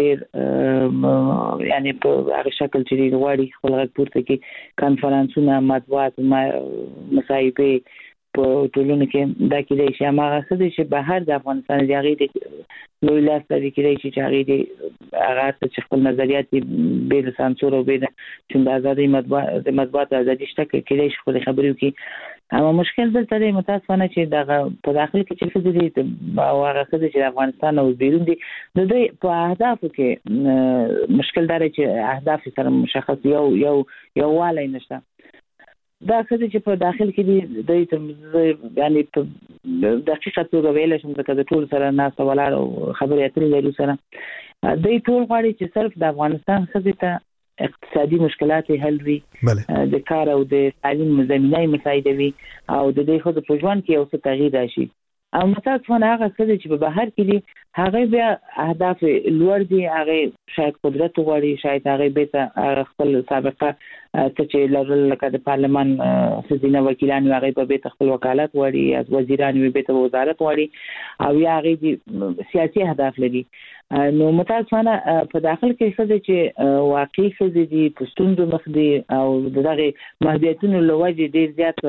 ډیر یعنی په هغه شکل چې د واړی خپل حق پورته کې کانفرنسونه مطبوعات مصاحبه په ټولنه کې دا کېدای شي هغه څه چې بهر د افغانستان دی هغه د لوی لاس لري کېدای شي چې هغه د هغه چې خپل نظریات به د سانسور او به د ازادي مطبوعات ازادي شته کېدای شي خپل خبرې وکړي اما مشکل دلته دی متاسفانه چې دغه په داخل کې چې څه دي او هغه څه چې افغانستان او بیرون دي د دوی په اهدافو کې مشکل دار چې اهداف سره مشخص یو والي نشته دا څه چې په داخل کې دي د یعنی په دقیقه توګه ویل شم چې د ټول سره ناس ولاړ او خبرې اترې لري سره د ټول غواړي چې صرف د افغانستان څخه اقتصادي مشکلات حل وي د کار او د تعلیم زمینه مساعده وي او د دې خو د پروژوان کې اوس تغییر راشي او متاسفانه هغه څه چې په بهر کې دي هغه بیا اهداف لوړ دي هغه شاید قدرت غواړي شاید هغه به خپل سابقه چې لرل لکه د پارلمان خزینه وکیلان هغه په خپل وکالت غواړي از وزیران به وزارت غواړي او یا هغه سیاسي اهداف لري نو متاسفانه په داخل کې څه چې واقعي څه دي پښتون مخ دي او دغه محدودیتونو لوجه ډیر زیات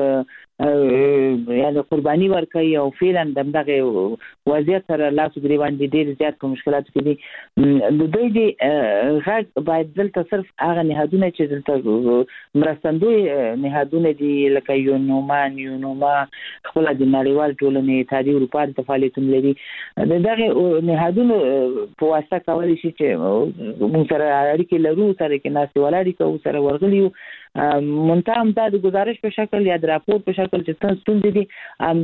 یعنی قرباني ورکړي او فعلا دغه وضعیت سره لاس ګریوان دي ډیر زیات په مشکلات کې دي د دوی دي غږ باید دلته صرف هغه نهادونه چې دلته مرستندوی نهادونه دي لکه یونوما خپل د نړیوال ټولنې اتحادیې اروپا د فعالیتونو لري دغه نهادونه په واسطه کولای شي چې موږ سره اړیکې لرو سره کې ناس ولاړی کوو سره ورغلیو منتهم دا د گزارش په شکل یا د راپور په شکل چې تاسو ستوندې دي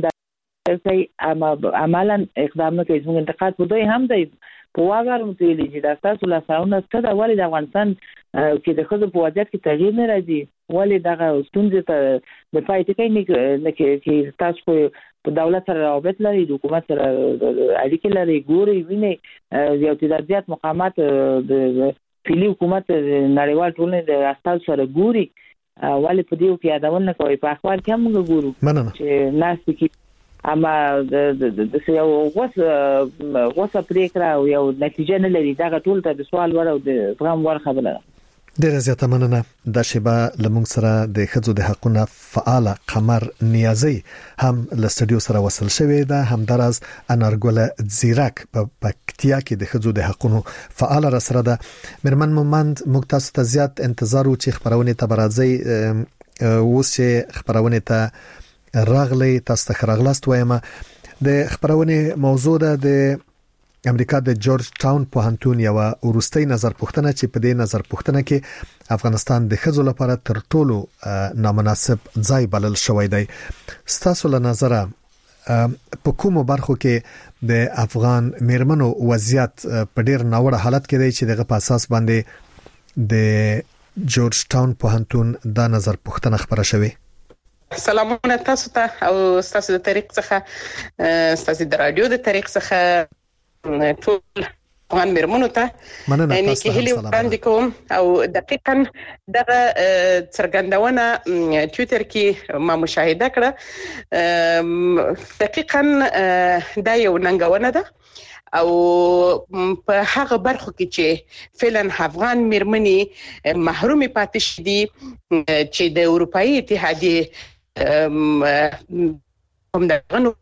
عملا اقدام نه کوي زموږ انتقاد په دوی هم دی په واګر متویلي چې دا تاسو لا ساونه څه د ولې د افغانستان کې د خزو په وضعیت کې تغییر نه راځي ولې دغه ستونزې ته د پایټکې نه کې تاسو په دولت سره رابط لري د حکومت سره اړیکې لري ګوري ویني یو تدارجات مقامات د فعلی حکومت نړیوال ټولنې د استاد سره ګوري ولې په دې کې یادول نه کوي په اخبار کې هم ګورو چې ناس کې اما د یو غوسه پریکړه او یو نتیجه نه لري دا ټول ته د سوال ور او د فهم ور خبره ډیره زیاته مننه د شیبه لمونږ سره د خځو د حقوقو فعال قمر نیازی هم له سټډیو سره وصل شوی دا هم دراز انارګل زیرک په پکتیا کې د خځو د حقوقو فعال را سره ده مرمن مومند مکتاز ته زیات انتظار و چې خبرونه ته برازي اوس چې خبرونه ته راغلي تاسو ته راغلاست وایم د خبرونه موضوع ده د امریکا د جورج ټاون پوهنتون یو ورستۍ نظر پوښتنه چې په دې نظر پوښتنه کې افغانستان د ښځو لپاره تر ټولو نامناسب ځای بلل شوی دی. ستاسو له نظره په کومو برخو کې د افغان میرمنو وضعیت په ډیر ناوړه حالت کې دی چې دغه په اساس باندې د جورج ټاون پوهنتون دا نظر پوښتنه خبره شوی؟ سلامونه تاسو ته او تاسو د طریق څخه تاسو د رادیو د طریق څخه ټول افغان میرمنو ته یعنی کې هلي وړاندې کوم او دقیقاً دغه څرګندونه ټوئیټر کې ما مشاهده کړه. دقیقاً دا یو ننګونه ده او په هغه برخو کې چې فعلا افغان میرمنې محروم پاتې شدي چې د اروپאי اتحادیه هم دغه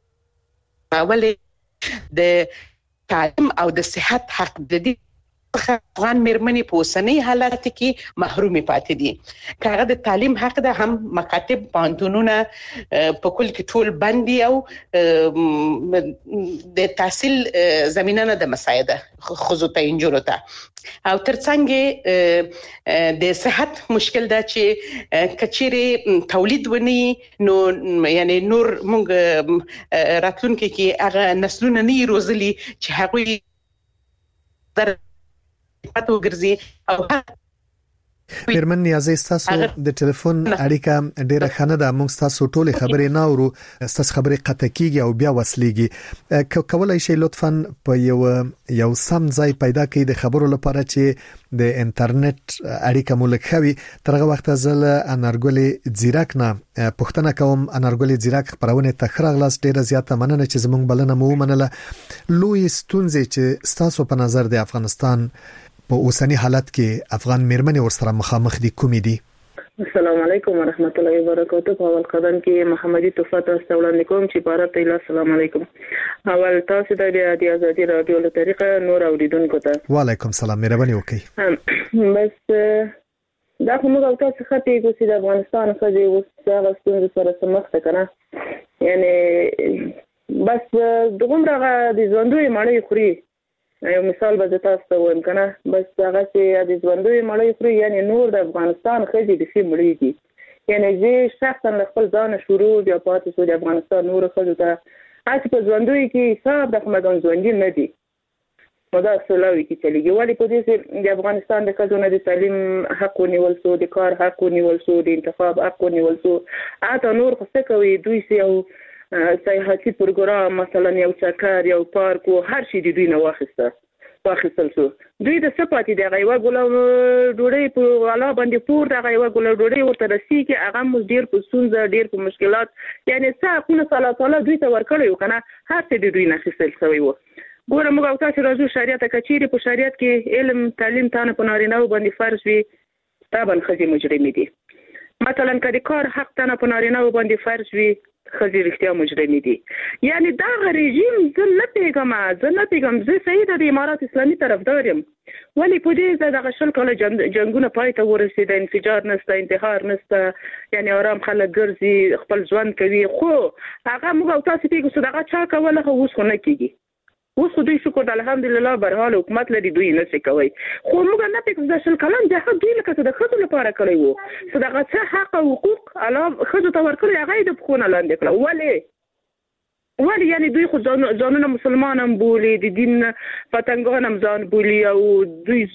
اولې د تعلیم او د صحت حق د دې افغان میرمنې په اوسنۍ حالت کې محروم پاتې دي. کاغه د تعلیم حق د هم مکاتب پانتونونه په کل کې ټول بندي او د تحصیل زمينه نه د مساعده خصوصا انجورو ته او ترڅنګ د صحت مشکل دا چې کچيري تولید ونی نو یعنی نور مونږ راتلونکي کې هغه نسلونه نه روزلي چې هغوی در پاتو ګرځي او میرمن نیازي تاسو د ټلیفون اړیکه ډیره خنه ده. موږ تاسو ټولې خبرې نه اورو، تاسو خبرې قطع کیږي او بیا وصلېږي. کولای شئ لطفاً په یو سم ځای پیدا کړئ د خبرو لپاره چې د انټرنیټ اړیکه مو لکوي. ترغه وخت زل انارګل زیرک نه پښتنه کوم. انارګل زیرک خبرونه تخرغ لاس ډیره زیاته مننه چې زموږ بلنه مو منله. لوی ستونزې چې تاسو په نظر د افغانستان په اوسنی حالت کې افغان میرمنې ورسره مخامخ دي کومې دي؟ السلام علیکم ورحمت الله وبرکاته. په اول قدم کې محمدي توفات استولان کوم چې بارات ته السلام علیکم. اول تاسو د ازادي رادیو له طریقه نور اوریدونکو ته وعلیکم السلام. مهرباني وکړئ. بس دا کومه او تاسو خاطر یو چې د افغانستان خځې اوس ستونزې سره سمخ ته کنه یعنی بس دغه د ژوندوي مړی خوري. یو مثال به تاسو ته وایم کنه بس هغه چې د ژوندوي مړی خوري یعنی نور د افغانستان خځې د شي مړی دي. یعنی زه شخصا خپل ځان شروع د پاتې سو د افغانستان نور خځو ته اته په ژوندوي کې حساب د کومګون ژوندۍ نه دي. مدا سلاوي کې چلیږي ولی په دې چې د افغانستان د خځو نه د تعلیم حق ونیول سو، د کار حق ونیول سو، د انتخاب حق ونیول سو. اته نور څه کوي دوی سي او سیاحتي پروګرام مثلا یو چکر یو پارک او هر شي د دوی نه واخیستل سو. دوی د سپاتې د غیوا ګلو ډوړې په والا باندې پور د غیوا ګلو ډوړې ورته رسي کې هغه مو ډیر په سونزه ډیر په مشکلات یعنی ساعتونه سالا دوی ته ورکړیو کنه هر څه د دوی نه خسل شوی وو. ګوره موږ او تاسو راځو شریعت کچيري په شریعت کې علم تعلیم تانه په نارینه باندې فرض وي طبعا خځې مجرمې دي. مثلا کله کار حق تانه په نارینه باندې فرض وي خځې رښتیا مجرمې دي. یعنی دا رژیم زه نه پیغام زه صحیح د امارات اسلامي طرفدار یم ولی په دې دغه شل کله جنگونه پای ته ورسېد، انفجار نشته، انتحار نشته، یعنی آرام خلک ګرځي خپل ژوند کوي. خو هغه موږ او تاسو پیګو صدقه چا کوله اوس خو نه کیږي. اوس دوی شکر الحمدلله برحال حکومت لري دوی نه څه کوي. خو موږ نه پکې د شل کلام د حق دوی لکه د خځو لپاره کړی وو صدقه څه حق او حقوق الله خځو ته ورکړي هغه د بخونه لاندې کړو. ولی یعنی دوی خو ځانونه مسلمانان بولي، د دین پتنګان هم ځان بولي او دوی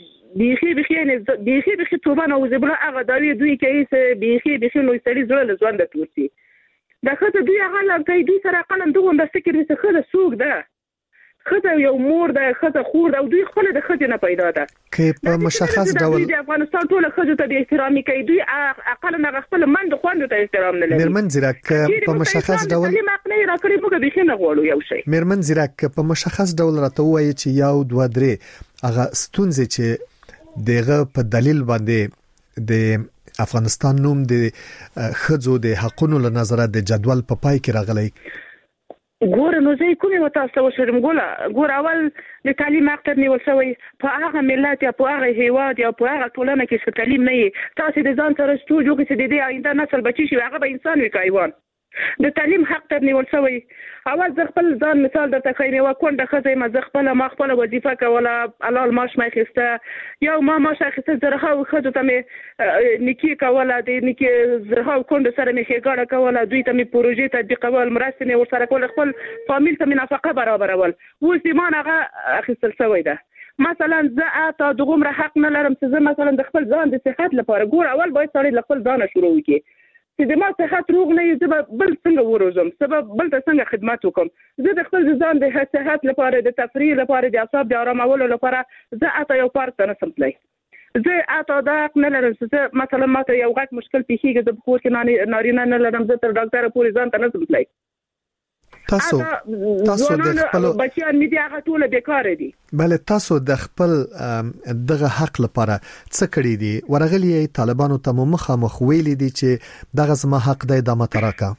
بیخي توبه نوځي بل هغه دوی کوي چې بیخي نو ستړي زړه لزوند تورسي. دا خځه دوی هغه لکه دوی سره قلم دغه د فکر څه خځه سوق ده خځه یو مور ده خځه خور ده او دوی خپل د خځې نه پیدا ده کې په مشخص ډول د افغانستان ټول خځو ته د احترامي کوي. دوی اقل نه خپل مند خوند ته احترام نه لري. میرمن زیرک په مشخص ډول نه راکړي موږ به نه غواړو یو شی. میرمن زیرک په مشخص ډول راته وایي چې یو دوه درې هغه ستونزې چې دغه په دلیل باندې د افغانستان نوم د خځو د حقوقو له نظره د جدول په پای کې راغلی. ګوره نو زه کومه وتا تاسو شرم ګوره اول د تعلیم حق نیول شوی په هغه ملت یا په هغه هیواد یا په هغه ټولنه کې چې تعلیم نه تاسو د ځان سره ستو جوړ کې د دې آینده نسل بچی شي هغه به انسان وي حیوان د تعلیم حق تر نیول شوی. اول زه خپل ځان مثال درته ښیم، یوه کونډه ښځه یم، زه خپله وظیفه کوله، حلال معاش مې اخیسته، یو ما معاش اخیسته، زرهاو ښځو ته مې نیکي کوله، د نیکي زرهاو کونډو سره مې ښېګڼه کوله، دوی ته مې پروژې تطبیقول، مرستې مې ورسره کول، خپل فامیل ته مې نفقه برابرول. اوس ایمان هغه اخیستل شوی ده. مثلا زه تا دغومره حق نه لرم چې زه مثلا د خپل ځان د صحت لپاره ګور، اول باید سړی له خپل ځانه شروع وکړي چې د ما صحت روغ نه وي، زه به بل څنګه وروزم، زه به بل ته څنګه خدمت وکړم. زه د خپل ځان د صحت لپاره، د تفریح لپاره، د اعصاب د آرامولو لپاره زه اته یو پارک ته نشم تللی. زه اته دا حق نه لرم چې زه مثلا ماته یو غټ مشکل پیښیږي، زه په کور کې نارینه نه لرم، زه تر ډاکټره پورې ځان ته نشم تللی. تاسو د خپل بچیان مې دي هغه ټول بیکاره دي. بله، تاسو د خپل دغه حق لپاره څه کړی دي؟ ورغلی طالبانو ته مخامخ ویلي دي چې دغه زما حق دی، د متراکه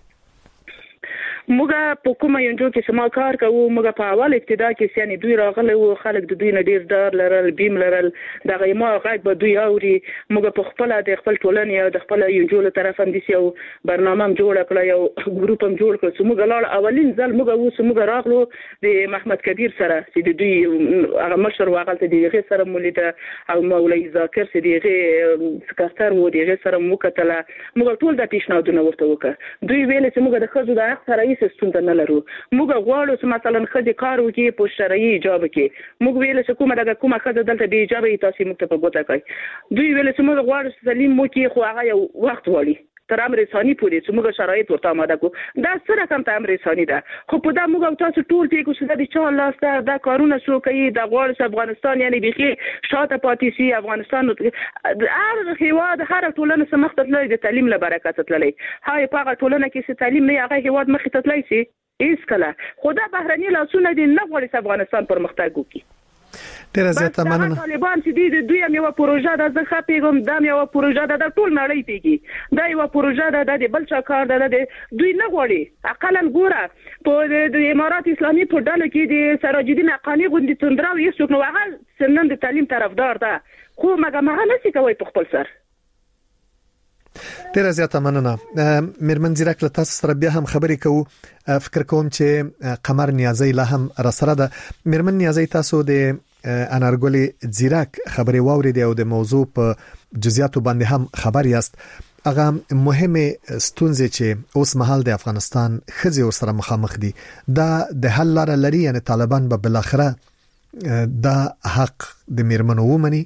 موږ په کومه یو ځای کې سما کار کوو. موږ په اول ابتدا کې یعنی دوی راغلي وو، خلک د دوی نه ډیر ډار لرل، بیم لرل، دغه ما غږ به دوی اوري. موږ په خپل د خپل ټولنې او د خپل یو جوړ طرف هم دي یو برنامه هم جوړ کړ، یو ګروپ هم جوړ کړ. موږ لاړ اولین ځل موږ راغلو د محمد کبیر سره چې د دوی هغه مشر واغلته دی، هغه سره مولید او مولوی ذاکر چې دیغه سکرټر وو، دیغه سره مو کتله. موږ ټول د پیشنهادونه ورته وکړ. دوی ویل چې موږ د خځو د حق سره ستونزه نه لرو. موږ غواړو چې مثلا ښځې کار وکړي په شرعي حجاب کې. موږ ویل چې کومه ښځه دلته بې حجابه تاسو موږ ته په ګوته کوي. دوی ویل چې موږ غواړو چې تعلیم وکړي، خو هغه یو وخت غواړي تر امر ثاني پورې چې موږ شرایط ورته آماده کړو. دا سره کم ته امر ثاني ده، خو په دا موږ تاسو ټول پیګو چې د چا لاس دا کارونه شو کوي. د غواړو چې افغانستان یعنی بيخي شاته پاتې شي. افغانستان هر هیواد هر ټولنه سمخ ته تللی د تعلیم له برکت تللی. هاي په هغه ټولنه کې چې تعلیم نه هغه هیواد مخ ته تللی شي هیڅ کله. خدا بهرني لاسونه دي نه غواړي چې افغانستان پرمختګ وکړي. ډیر زیاته مننه. طالبان چې د دوی هم یو پروژه ده، زه ښه پیغام دا یو پروژه ده، د ټول نړۍ پیږي دا یو پروژه ده، د بل چا کار ده، دوی نه غواړي. اقلا ګوره په د امارات اسلامي په ډله کې د سراج الدین حقانی غوندي تندراو یې څوک نو هغه سنن د تعلیم طرفدار ده، خو مګه نشي کوي په خپل سر. ډیر زیاته مننه. میرمن زیرک له تاسو سره بیا هم خبرې کوو. فکر کوم چې قمر نیازی له هم را سره ده. میرمن نیازی، تاسو د انارګل زیرک خبرې واوریدې او د موضوع په جزئیاتو باندې هم خبر یاست. هغه مهمه ستونزې چې اوس مهال د افغانستان خځې ورسره مخامخ دي، دا د حل لاره لري؟ یعنی طالبان به بل اخره دا حق د میرمنو ومني؟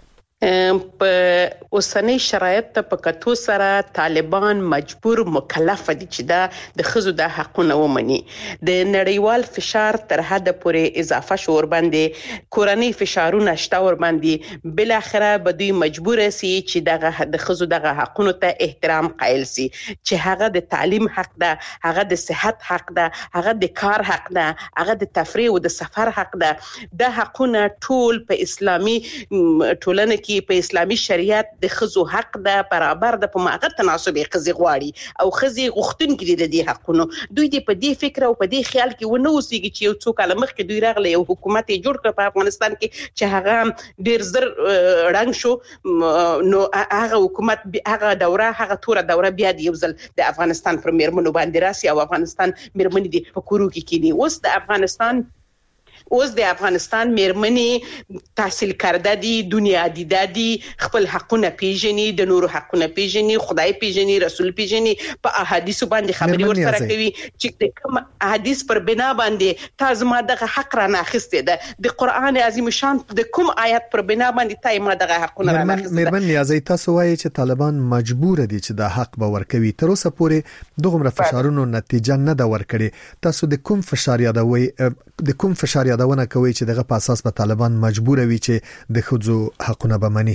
په اوسنۍ شرایط ته په کتو سره طالبان مجبور مکلف دي چې دا د خزو د حقونه ومني. د نړیوال فشار تر حد پورې اضافه شور باندې کورنۍ فشارونه شته ور باندې بل اخره به دوی مجبور سي چې دغه د خزو دغه حقونو ته احترام قائل سي، چې هغه د تعلیم حق ده، هغه د صحت حق ده، هغه د کار حق ده، هغه د تفریح او د سفر حق ده. د حقونه ټول په اسلامي ټولنه کې په اسلامي شریعت د خزو حق ده، برابر ده، په ماغه تناسب خزي غواړي او خزي غوښتون کې د دې حقونو. دوی دې په دې فکر او په دې خیال کې ونه اوسېږي چې یو څوک علمخ کې دوی راغله یو حکومت جوړ کړ په افغانستان کې چې هغه ډیر زر رنګ شو، نو هغه حکومت هغه دوره هغه توره دوره بیا د یو ځل د افغانستان پر میرمنو باندې راسي او افغانستان میرمنې دي په کورو کې کینی. اوس د افغانستان میرمنې تحصیل کرده دي، دنیا دیده دي، خپل حقونه پیژني، د نورو حقونه پیژني، خدای پیژني، رسول پیژني، په احادیث باندې خبري ورسره کوي چې د کوم احادیث پر بنا باندې تاسو ما دغه حق را ناخسته ده، د قران عظیم شان د کوم آیات پر بنا باندې تاسو ما دغه حقونه را ناخسته. میرمن نیازی، تاسو وایي چې طالبان مجبور دي چې د حق به ورکوي. تر اوسه پورې دغه فشارونو نتیجه نه ده ورکړي. تاسو د کوم فشار یادوي، د کوم فشار یادونه کوي چې دغه په اساس به طالبان مجبور وي چې د خځو حقونه به مني؟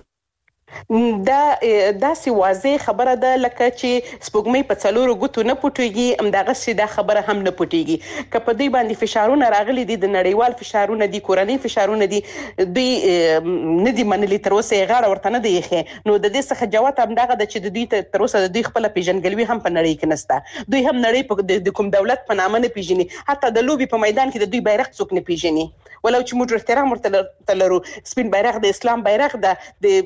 دا سی واضح خبره ده لکه چې سپوږمۍ په څلورو ګوتو نه پټيږي، همدغه سیده خبره هم نه پټيږي. که په دوی باندې فشارونه راغلي دي، د نړیوال فشارونه دي، کورنۍ فشارونه دي، دوی نه دي منلي، تر اوسه یې غاړه ورته نه دی ښه. نو د دې څخه جواب همدغه ده چې د دوی تر اوسه د دوی خپل پیژنګلوي هم په نړۍ کې نشته. دوی هم نړۍ په د کوم دولت په نامه نه پیژني، حتی د لوبي په میدان کې د دوی بیرغ څوک نه پیژني، ولو چې موږ احترام ورته لرو. سپین بیرغ د اسلام بیرغ ده، د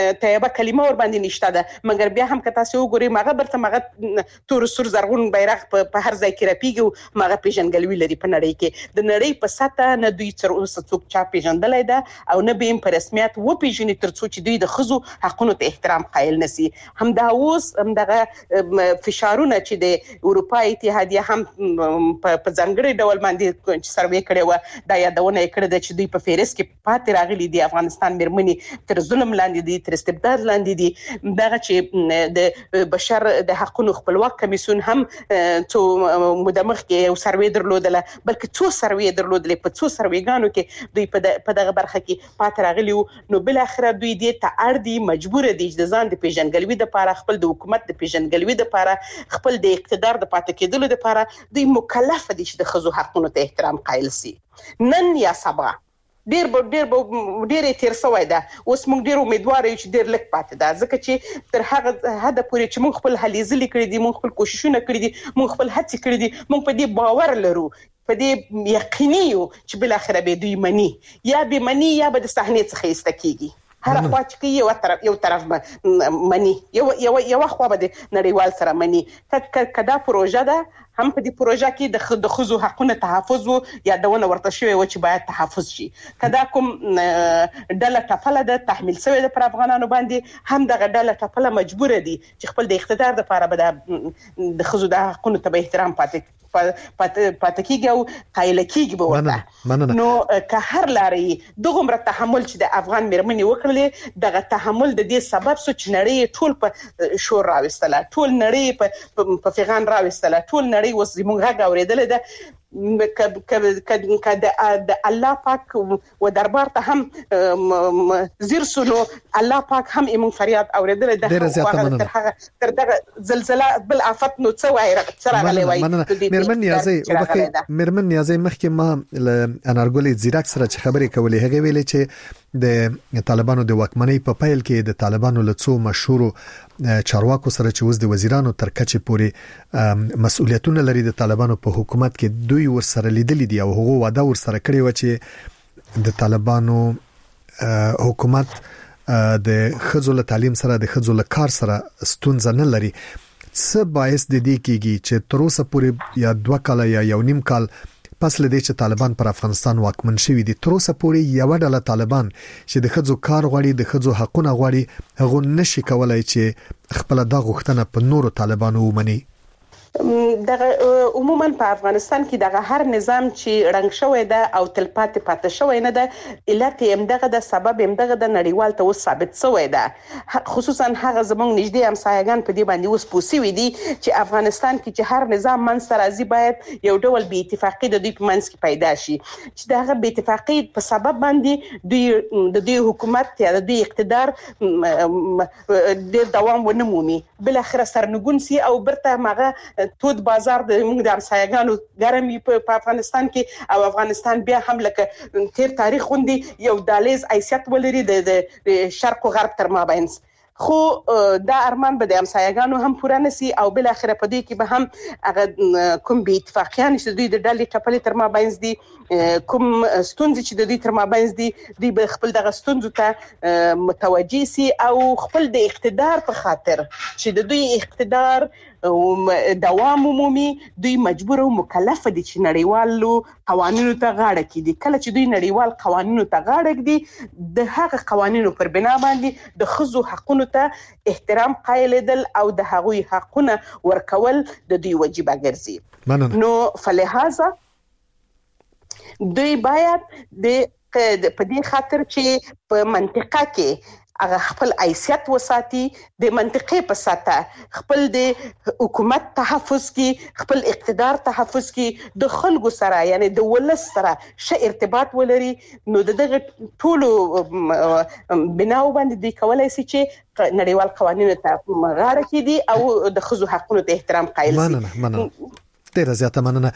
طیبه کلمه ور باندې نشته ده، مګر بیا هم که تاسو وګورئ ماغه برته ماغه تور سور زرغون بیرغ په هر ځای کې راپیږي، ماغه پیژنګلوي لري په نړۍ کې. د نړۍ په سطح نه دوی تر اوسه څوک چا پیژندلای ده او نه به په رسمیت و پیژني تر څو چې دوی د ښځو حقونو ته احترام قایل نسی. همدا اوس همدغه فشارونه چې د اروپا اتحادیه هم په ځانګړي ډول باندې سروې کړې و، دا یادونه یې کړې ده چې دوی په فهرست کې پاتې راغلي دي، افغانستان مېرمنې تر ظلم لاندې دي، تر استبداد لاندې دي. دغه چې د بشر د حقوقو خپلواک کمیسیون هم څو مدمخ کې یو سروې درلودله، بلکې څو سروې درلودلې، په څو سروېګانو کې دوی په دغه برخه کې پاتې راغلي وو. نو بل اخر دوی دې ته اړ دي، مجبور دي چې د ځان د پیژنګلوي د لپاره، خپل د حکومت د پیژنګلوي د لپاره، خپل د اقتدار د پاتې کېدلو د لپاره دوی مکلف دي چې د ښځو حقونو ته احترام قایل سي. نن یا سبا ډیر تیر سوی ده، اوس موږ ډیر امیدوار یو چې ډیر لږ پاتې ده، ځکه چې تر هغه حد پورې چې موږ خپل هلې ځلې کړې دي، موږ خپل کوششونه کړې دي، موږ خپل هڅې کړې دي، موږ په دې باور لرو، په دې یقیني یو چې بل اخر به دوی مني یا به مني یا به د صحنې څخه ایسته کیږي. هر خوا چې یو طرف مني، یو خوا به د نړیوال سره مني. کدا پروژه ده، هم په دې پروژه کې د ښځو حقونو تحفظ وو، یادونه ورته شوې و چې باید تحفظ شي. کدا کوم ډله ټپله ده تحمیل شوې ده پر افغانانو باندې، هم دغه ډله ټپله مجبور دي چې خپل د اقتدار لپاره به د ښځو د حقونو ته به احترام پاتې کیږي او قایل کیږي به ورته. نو که هر لارې دغومره تحمل چې د افغان مېرمنې وکړلې، دغه تحمل د دې سبب سو چې نړۍ ټول په شور راوستله، ټول نړۍ په فغان راوستله، ټول نړۍ اوس زموږ غږ اورېدلی ده. که د الله پاک و دربار ته هم زیر سونو، الله پاک هم ایمون فریاد اوریدل ده. تر دغه زلزلہ بل آفت نو څه وای راغلی وای. مېرمن نیازی مخکې ما انارګل زیرک سره چې خبرې کولې، هغه ویلې چې د طالبانو د واکمنۍ په پیل کې د طالبانو له څو مشهورو چارواکو سره چې اوس د وزیرانو تر کچې پورې مسؤلیتونه لري د طالبانو په حکومت کې، دوی ورسره لیدلې دي او هغه وعده ورسره کړی و چې د طالبانو حکومت د ښځو له تعلیم سره، د ښځو له کار سره ستونزه نه لري. څه باعث د دې کېږي چې تر اوسه پورې یا 2 کال یا 1.5 کال پس لدې چې طالبان پر افغانستان واکمن شوي دي، تر اوسه پورې یو ډله طالبان چې د ښځو کار غواړي، د ښځو حقونه غواړي، هغه نشي کولای چې خپل د غوښتنه په نورو طالبانو ومني. دغه عموما په افغانستان کې دغه هر نظام چې رنګ شوی ده او تلپاتې پاتې شوی نه ده، علت هم دغه د سبب هم دغه د نړیوال ته اوس ثابت شوی ده. خصوصا هغه زموږ نږدې همسایه‌ګان په دې باندې اوس پوسوي دي چې افغانستان کې چې هر نظام منځ راځي باید یو ډول بې اتفاقي د دوی په منځ کې پیدا شي، چې دغه بې اتفاقي په سبب باندې دوی د دوی حکومت یا د دوی اقتدار د دوام ونه مومي، بل اخر سرنګون سي او برته ماغه تود بازار د موږ د همسایه‌ګانو ګرمي په افغانستان کې، او افغانستان بیا هم لکه تیر تاریخ غوندي یو دالیز حیثیت ولري د شرق او غرب تر مابینځ. خو دا ارمان به د همسایه‌ګانو هم پوره نسی او بل اخر په دې کې به هم هغه کوم بې اتفاقیان چې دوی د ډلې ټپلې تر مابینځ دي، کوم ستونزې چې د دوی تر مابینځ دي، دوی به خپل دغه ستونزو ته متوجي سي او خپل د اقتدار په خاطر چې د دوی اقتدار دوام عمومي، دوی مجبور او مکلف دي چې نړیوالو قوانینو ته غاړه کړي. کله چې دوی نړیوال قوانینو ته غاړه کړي، د هغه قوانینو پر بنا باندې د ښځو حقونو ته احترام قایلېدل او د هغوی حقونه ورکول د دوی وجیبه ګرځي. نو فلهذا دوی باید په دې خاطر چې په منطقه کې هغه خپل حیثیت وساتي، د منطقې په ساته خپل د حکومت تحفظ کی، خپل اقتدار تحفظ کی، د خلکو سره یعنی د ولس سره ښه ارتباط ولري. نو دغه ټولو بناو باندې دوی کولای شي چې نړیوال قوانینو ته غاړه کړي او د ښځو حقونو ته احترام قایل شي. مننه ډیره زیاته مننه.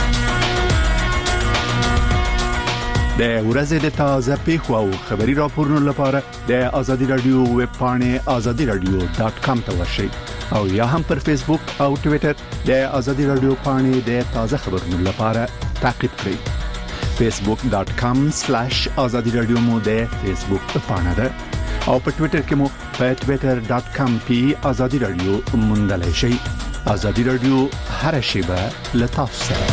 د ورځې د تازه پیښو او خبري راپورونو لپاره د آزادي رادیو ویب پاڼه azadiradio.com ته ورشئ او یا هم پر فیسبوک او ټوئیټر د آزادي رادیو پاڼه د تازه خبرونو لپاره تعقیب کړئ. facebook.com/azadiradio مو د فیسبوک پاڼه ده او په ټوئیټر کې مو په twitter.com/azadi-radio موندلای شئ. ازادي رادیو هر شیبه لتاسو سره.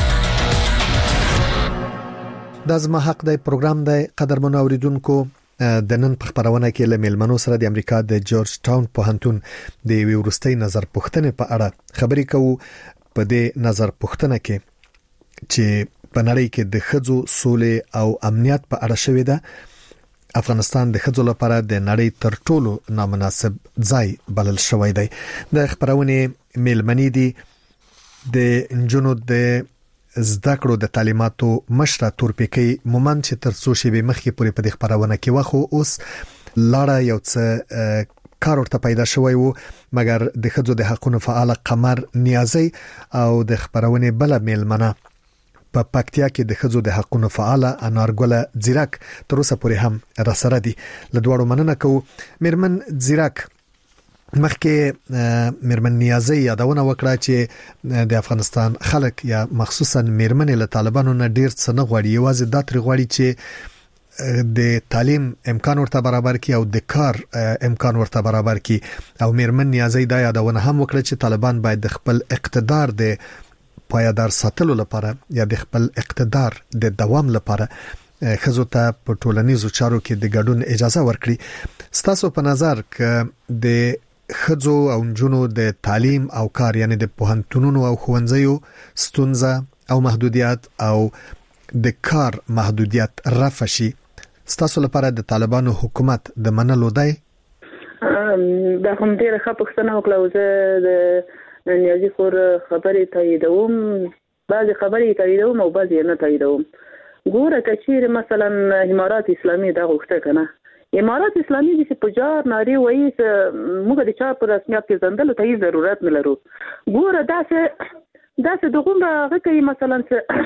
د زما حق دی پروګرام دی قدرمن اوریدونکو. د نن په خبرونه کې له ملمنو سره د امریکا د جورج ټاون پوهنتون د ویورستۍ نظر پوښتنې په اړه خبرې کوو. په دې نظر پوښتنه کې چې په نړۍ کې د ښځو سولې او امنیت په اړه شوې ده، افغانستان د ښځو لپاره د نړۍ تر ټولو نامناسب ځای بلل شوی دی. د خبرونه ملمنې دي د انجونو د زده کړو د تعلیماتو مشره تورپیکي مومن چې تر څو شی به مخکې پورې په دې خبرونه کې واخو اوس لاړه یو څه کار ورته پیدا شوی وو، مګر د ښځو د حقوقو فعال قمر نیازی او د خبرونه بل ملمنه په پکتیا کې د ښځو د حقوقو فعال انارګل زیرک تر اوسه پورې هم راسره دي. له دوړو مننه کوو. میرمن زیرک، مخکې میرمن نیازی یادونه وکړه چې د افغانستان خلک یا مخصوصا میرمنې له طالبانو نه ډیر څه نه غواړي، یوازې دا تر غواړي چې د تعلیم امکان ورته برابر کړي او د کار امکان ورته برابر کړي. او میرمن نیازی دا یادونه هم وکړه چې طالبان باید د خپل اقتدار د پایدار ساتلو لپاره یا د خپل اقتدار د دوام لپاره ښځو ته په ټولنیزو چارو کې د ګډون اجازه ورکړي. ستاسو په نظر ک د ښځو او نجونو د تعلیم او کار یعنی د پوهنتونونو او ښوونځیو ستونزه او محدودیت او د کار محدودیت رفع شي، ستاسو لپاره د طالبانو حکومت د منلو دی؟ دا هم ډیره ښه پوښتنه وکړه. زه د نیازي خور خبرې تاییدوم، بعضی خبرې تاییدوم او بعضی نه تاییدوم. ګوره کچیر مثلا امارات اسلامي دا غوښته کنه، امارات اسلامي چې پجار ناری وایي موږ د چا پر رسمیت کې زندلو ته ضرورت نه لرو. ګوره داسې دغه غږی مثلا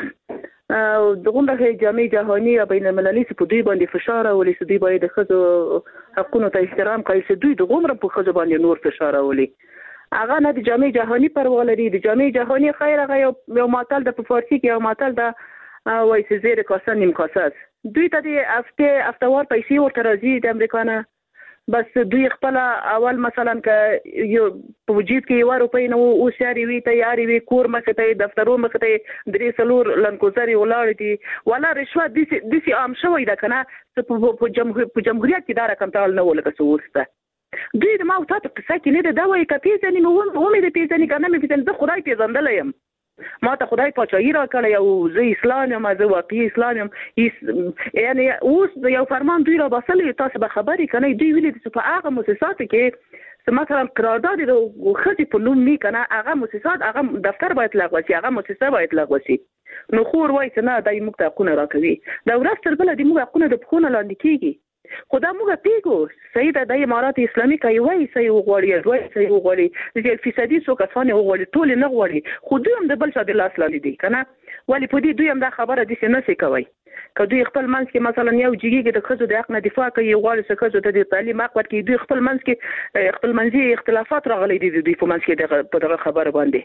دغه جامع جهانی یا بین المللي په دوی باندې فشار ولې دوی باید د ښځو حقوقو ته احترام کوي، دوی دغه په ښځو باندې نور فشار ولې هغه نه د جامع جهانی پروا لري. د جامع جهانی خیر هغه یو ماتل د په فارسی کې یو ماتل د وایي چې زیر کاسه نیم کاسه دوی ته د افتوار پیسې ورته راځي د امریکا نه، بس دوی خپل اول مثلا ک یو په وجود کې یو روپۍ نه او سیاري وي تیاری وي کور مخه ته دفترونو مخه ته درې سلور لنکوزري ولاړ دي ولا رشوت دي عام شوی دا کنه په جمهوریت کې دا رقم تعال نه ولکه سوسته دوی د ما او تاسو په سکه نه دا وایي کپی ځنی مو مې د پیژنې کنه مې پیژنې زه خدای پیژندل یم، ما ته خدای پاچاهي را کړی او زه اسلام یم، زه واقعي اسلام یم. یعنی اوس یو فرمان دوی را باسلې تاسو به خبرې کنه دوی ویلي چې په هغه مؤسسات کې مثلا قرارداد د خځې په نوم نه کنه هغه مؤسسات هغه دفتر باید لغوه شي، هغه مؤسسه باید لغوه شي. نو خور وایي چې نه دای موږ ته حقونه راکوي، دا ورځ تر بله د موږ حقونه د بخونه لاندې کیږي. خدا موږ پیګو سیده د امارات اسلامي کوي وایي سې وغوړي سې وغوړي چې فیصدي څو کسانه وغوړي ټول نه غوړي خو دوی هم د بل څه د لاس لاندې دي کنه، ولی په دې دوی هم دا خبره دي چې نه سي کوي. که دوی خپل منځ کې مثلا یو جګی کې د خځو د حق نه دفاع کوي غواړي چې خځو ته د تعلیم حق ورکړي، دوی خپل منځ کې خپل منځي اختلافات راغلي دي دوی په منځ کې دغه خبره باندې.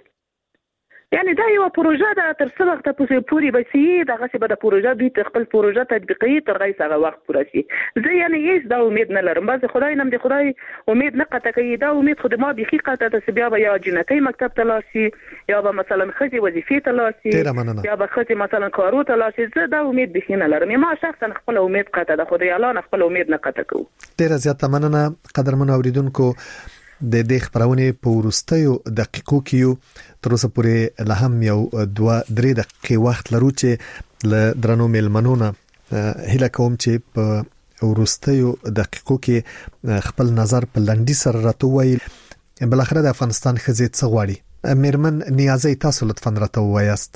یعنی دا یو پروژه ده تر څو وخت پورې بسي دغه څه به د پروژه دوی خپل پروژه تطبیقي تر غي څنګه وخت پوره شي. زه یعنی هیڅ دا امید نه لرم، بس خدای نم دي خدای امید نه قطع کوي، دا امید خو د ما بيخي قطع ته بیا به یا جنتي مکتب ته لاسي یا به مثلا خځې وظیفې ته لاسي یا به خځې مثلا کارو ته لاسي. زه دا امید بيخي نه لرم، ما شخصا خپل امید قطع ده، خدای الله نه خپل امید نه قطع کوي. ډیر زیاته مننه قدرمن اوریدونکو. د دې خبرونه په ورستیو دقیقو کې تر اوسه پورې له هم یو 2-3 دقیقې وخت لرو چې له درنو ملمنونه هله کوم چې په ورستیو دقیقو کې خپل نظر په لنډی سره راته وایي. بل اخر د افغانستان خزې څه غواړي؟ میرمن نیازی تاسو لطفا راته وایاست.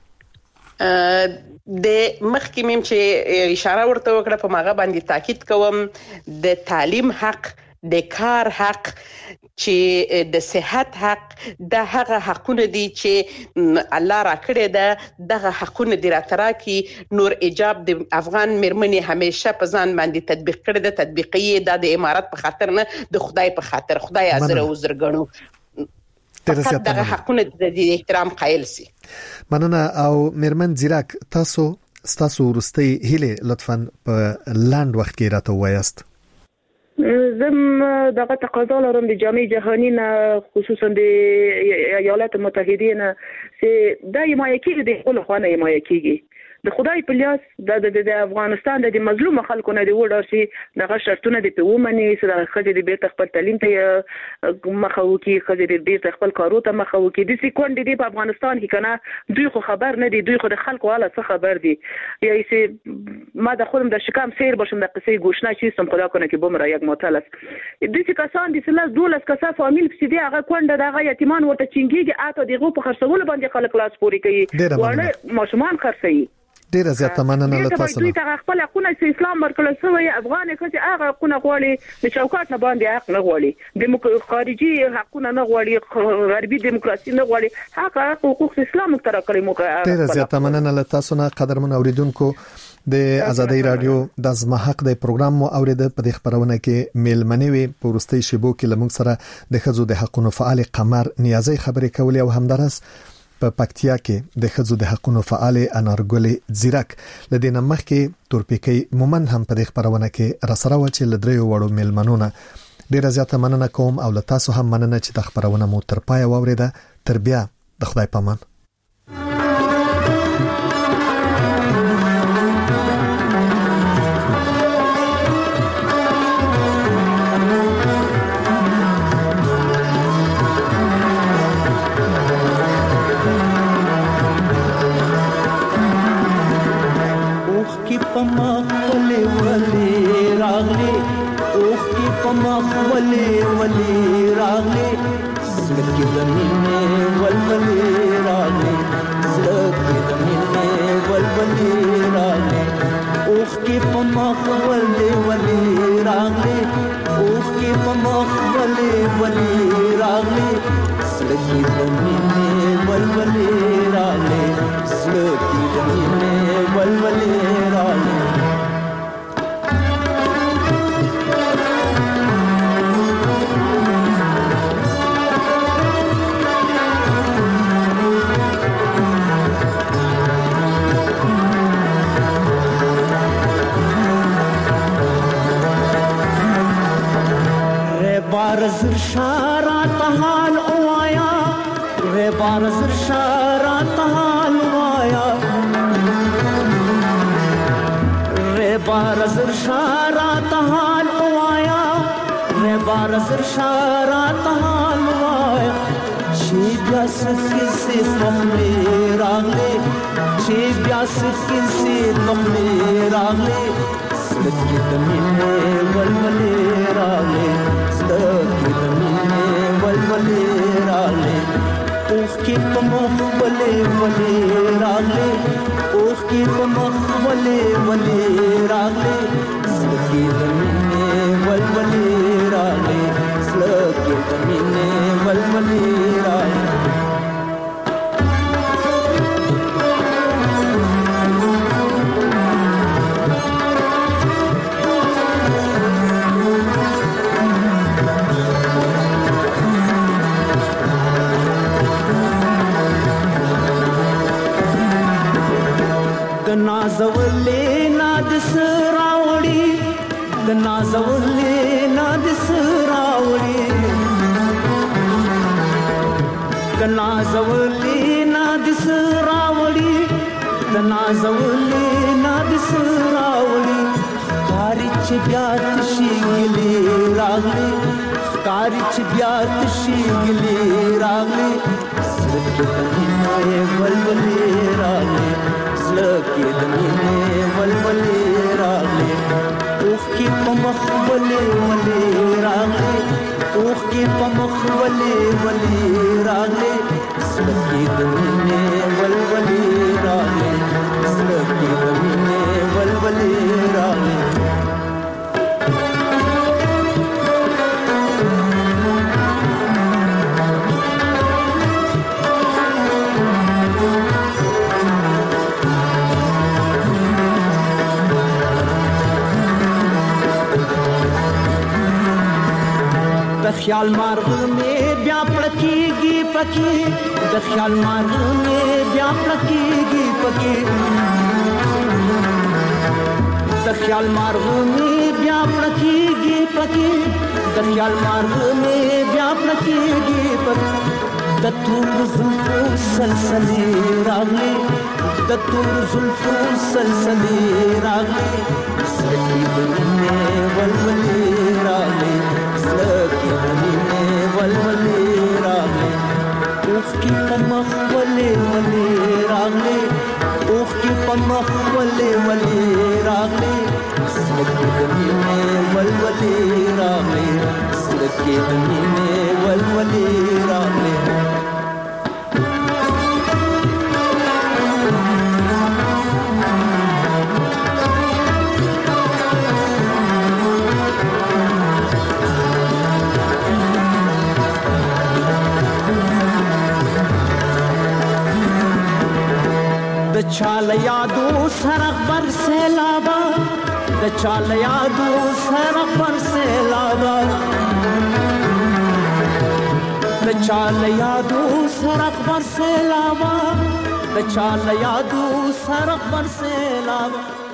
د مخکې مم چې اشاره ورته وکړه په ماغه باندې تاکید کوم د تعلیم حق، د کار حق، چې د صحت حق، د هغه حقونه دي چې الله راکړي ده، دغه حقونه دي راتراکي. نور ایجاب د افغان مرمنې همیشه په ځان باندې تطبیق کړي ده، تطبیقي دا د امارات په خاطر نه د خدای په خاطر، خدای حاضر او زرګنو دغه حقونه د احترام قائل سي. مننه. او میرمن زیرک تاسو ورستي هله لطفا په لاند وخت کې راته وایاست. زم دغه تقاضا لرم د جامعه جهانی نه خصوصا د ایالات متحده نه چې د حمایت کېږي د خپل خوانه حمایت کېږي د خدای په لاس د افغانستان د مظلوم خلکو نه دی وډار شي دغه شرطونه د پیومني سره خځې د بیرته خپل تعلیم ته مخاو کې خځې د بیرته خپل کارو ته مخاو کې د سکوند دی په افغانستان کې کنه دوی خو خبر نه دي دوی خو د خلکو حاله څه خبر دي یا چې ما د خودم د شکام سیر بشم د قصې گوشنا چی سم خدا کنه کې بمره یک معتلس د چې کسان دي سلاس دولس کسا فامیل پسې دی هغه کونډه دغه یتیمان ورته چنګيږي اته دغه په خرڅول باندې خلک لاس پوري کوي وړه ماشومان خرڅي ډیره زیاته مننه له تاسو دوی ته خپل حقونه چې اسلام ورکړل شوی افغان ښځې هغه حقونه غواړي د چوکاټ نه باندې حق نه غواړي د خارجي حقونه نه غواړي غربي دیموکراسي نه غواړي هغه حقوق اسلام تر کړی موږ ډیره زیاته مننه له تاسو نه قدرمن اوریدونکو د ازادي رادیو د زما حق د پروګرام مو اوریده په دې خبرونه کې میلمنې وي پورستي شیبو کې لمغ سره د خزو د حقونو فعال قمر نیازي خبرې کولې او همدارس په پکتیا کې د خزو د حقونو فعال انارګل زیرک لدينا مخ کې تورپیکي مومن هم په دې خبرونه کې راسره و چې لدریو وړو میلمنونه ډیره زیاته مننه کوم او له تاسو هم مننه چې د خبرونه مو تر پای واوریده تر بیا د خدای پامان خیال مارغ میں بیا پڑکیږي پکی د خیال مارغ میں بیا پڑکیږي پکی د د خیال مارغ می بیا پړکیږي پکې د خیال مارغ می بیا پړکیږي پکې د تور زلفو سلسلې راغلي د تور زلفو سلسلې راغلي سړي بنې ولولې راغلي سړي بنې ولولې راغلي اوخ کی پمخ ولې ولې راغلي اوخ کی پمخ ولې ولې راغلي سړي بنې ولولې راغلي سړي بنې ولولې راغلي چال یادو سرغ بر سیلابا د چال یادو سرغ بر سیلابا د چال یادو سرغ بر سیلابا د چال یادو سرغ بر سیلابا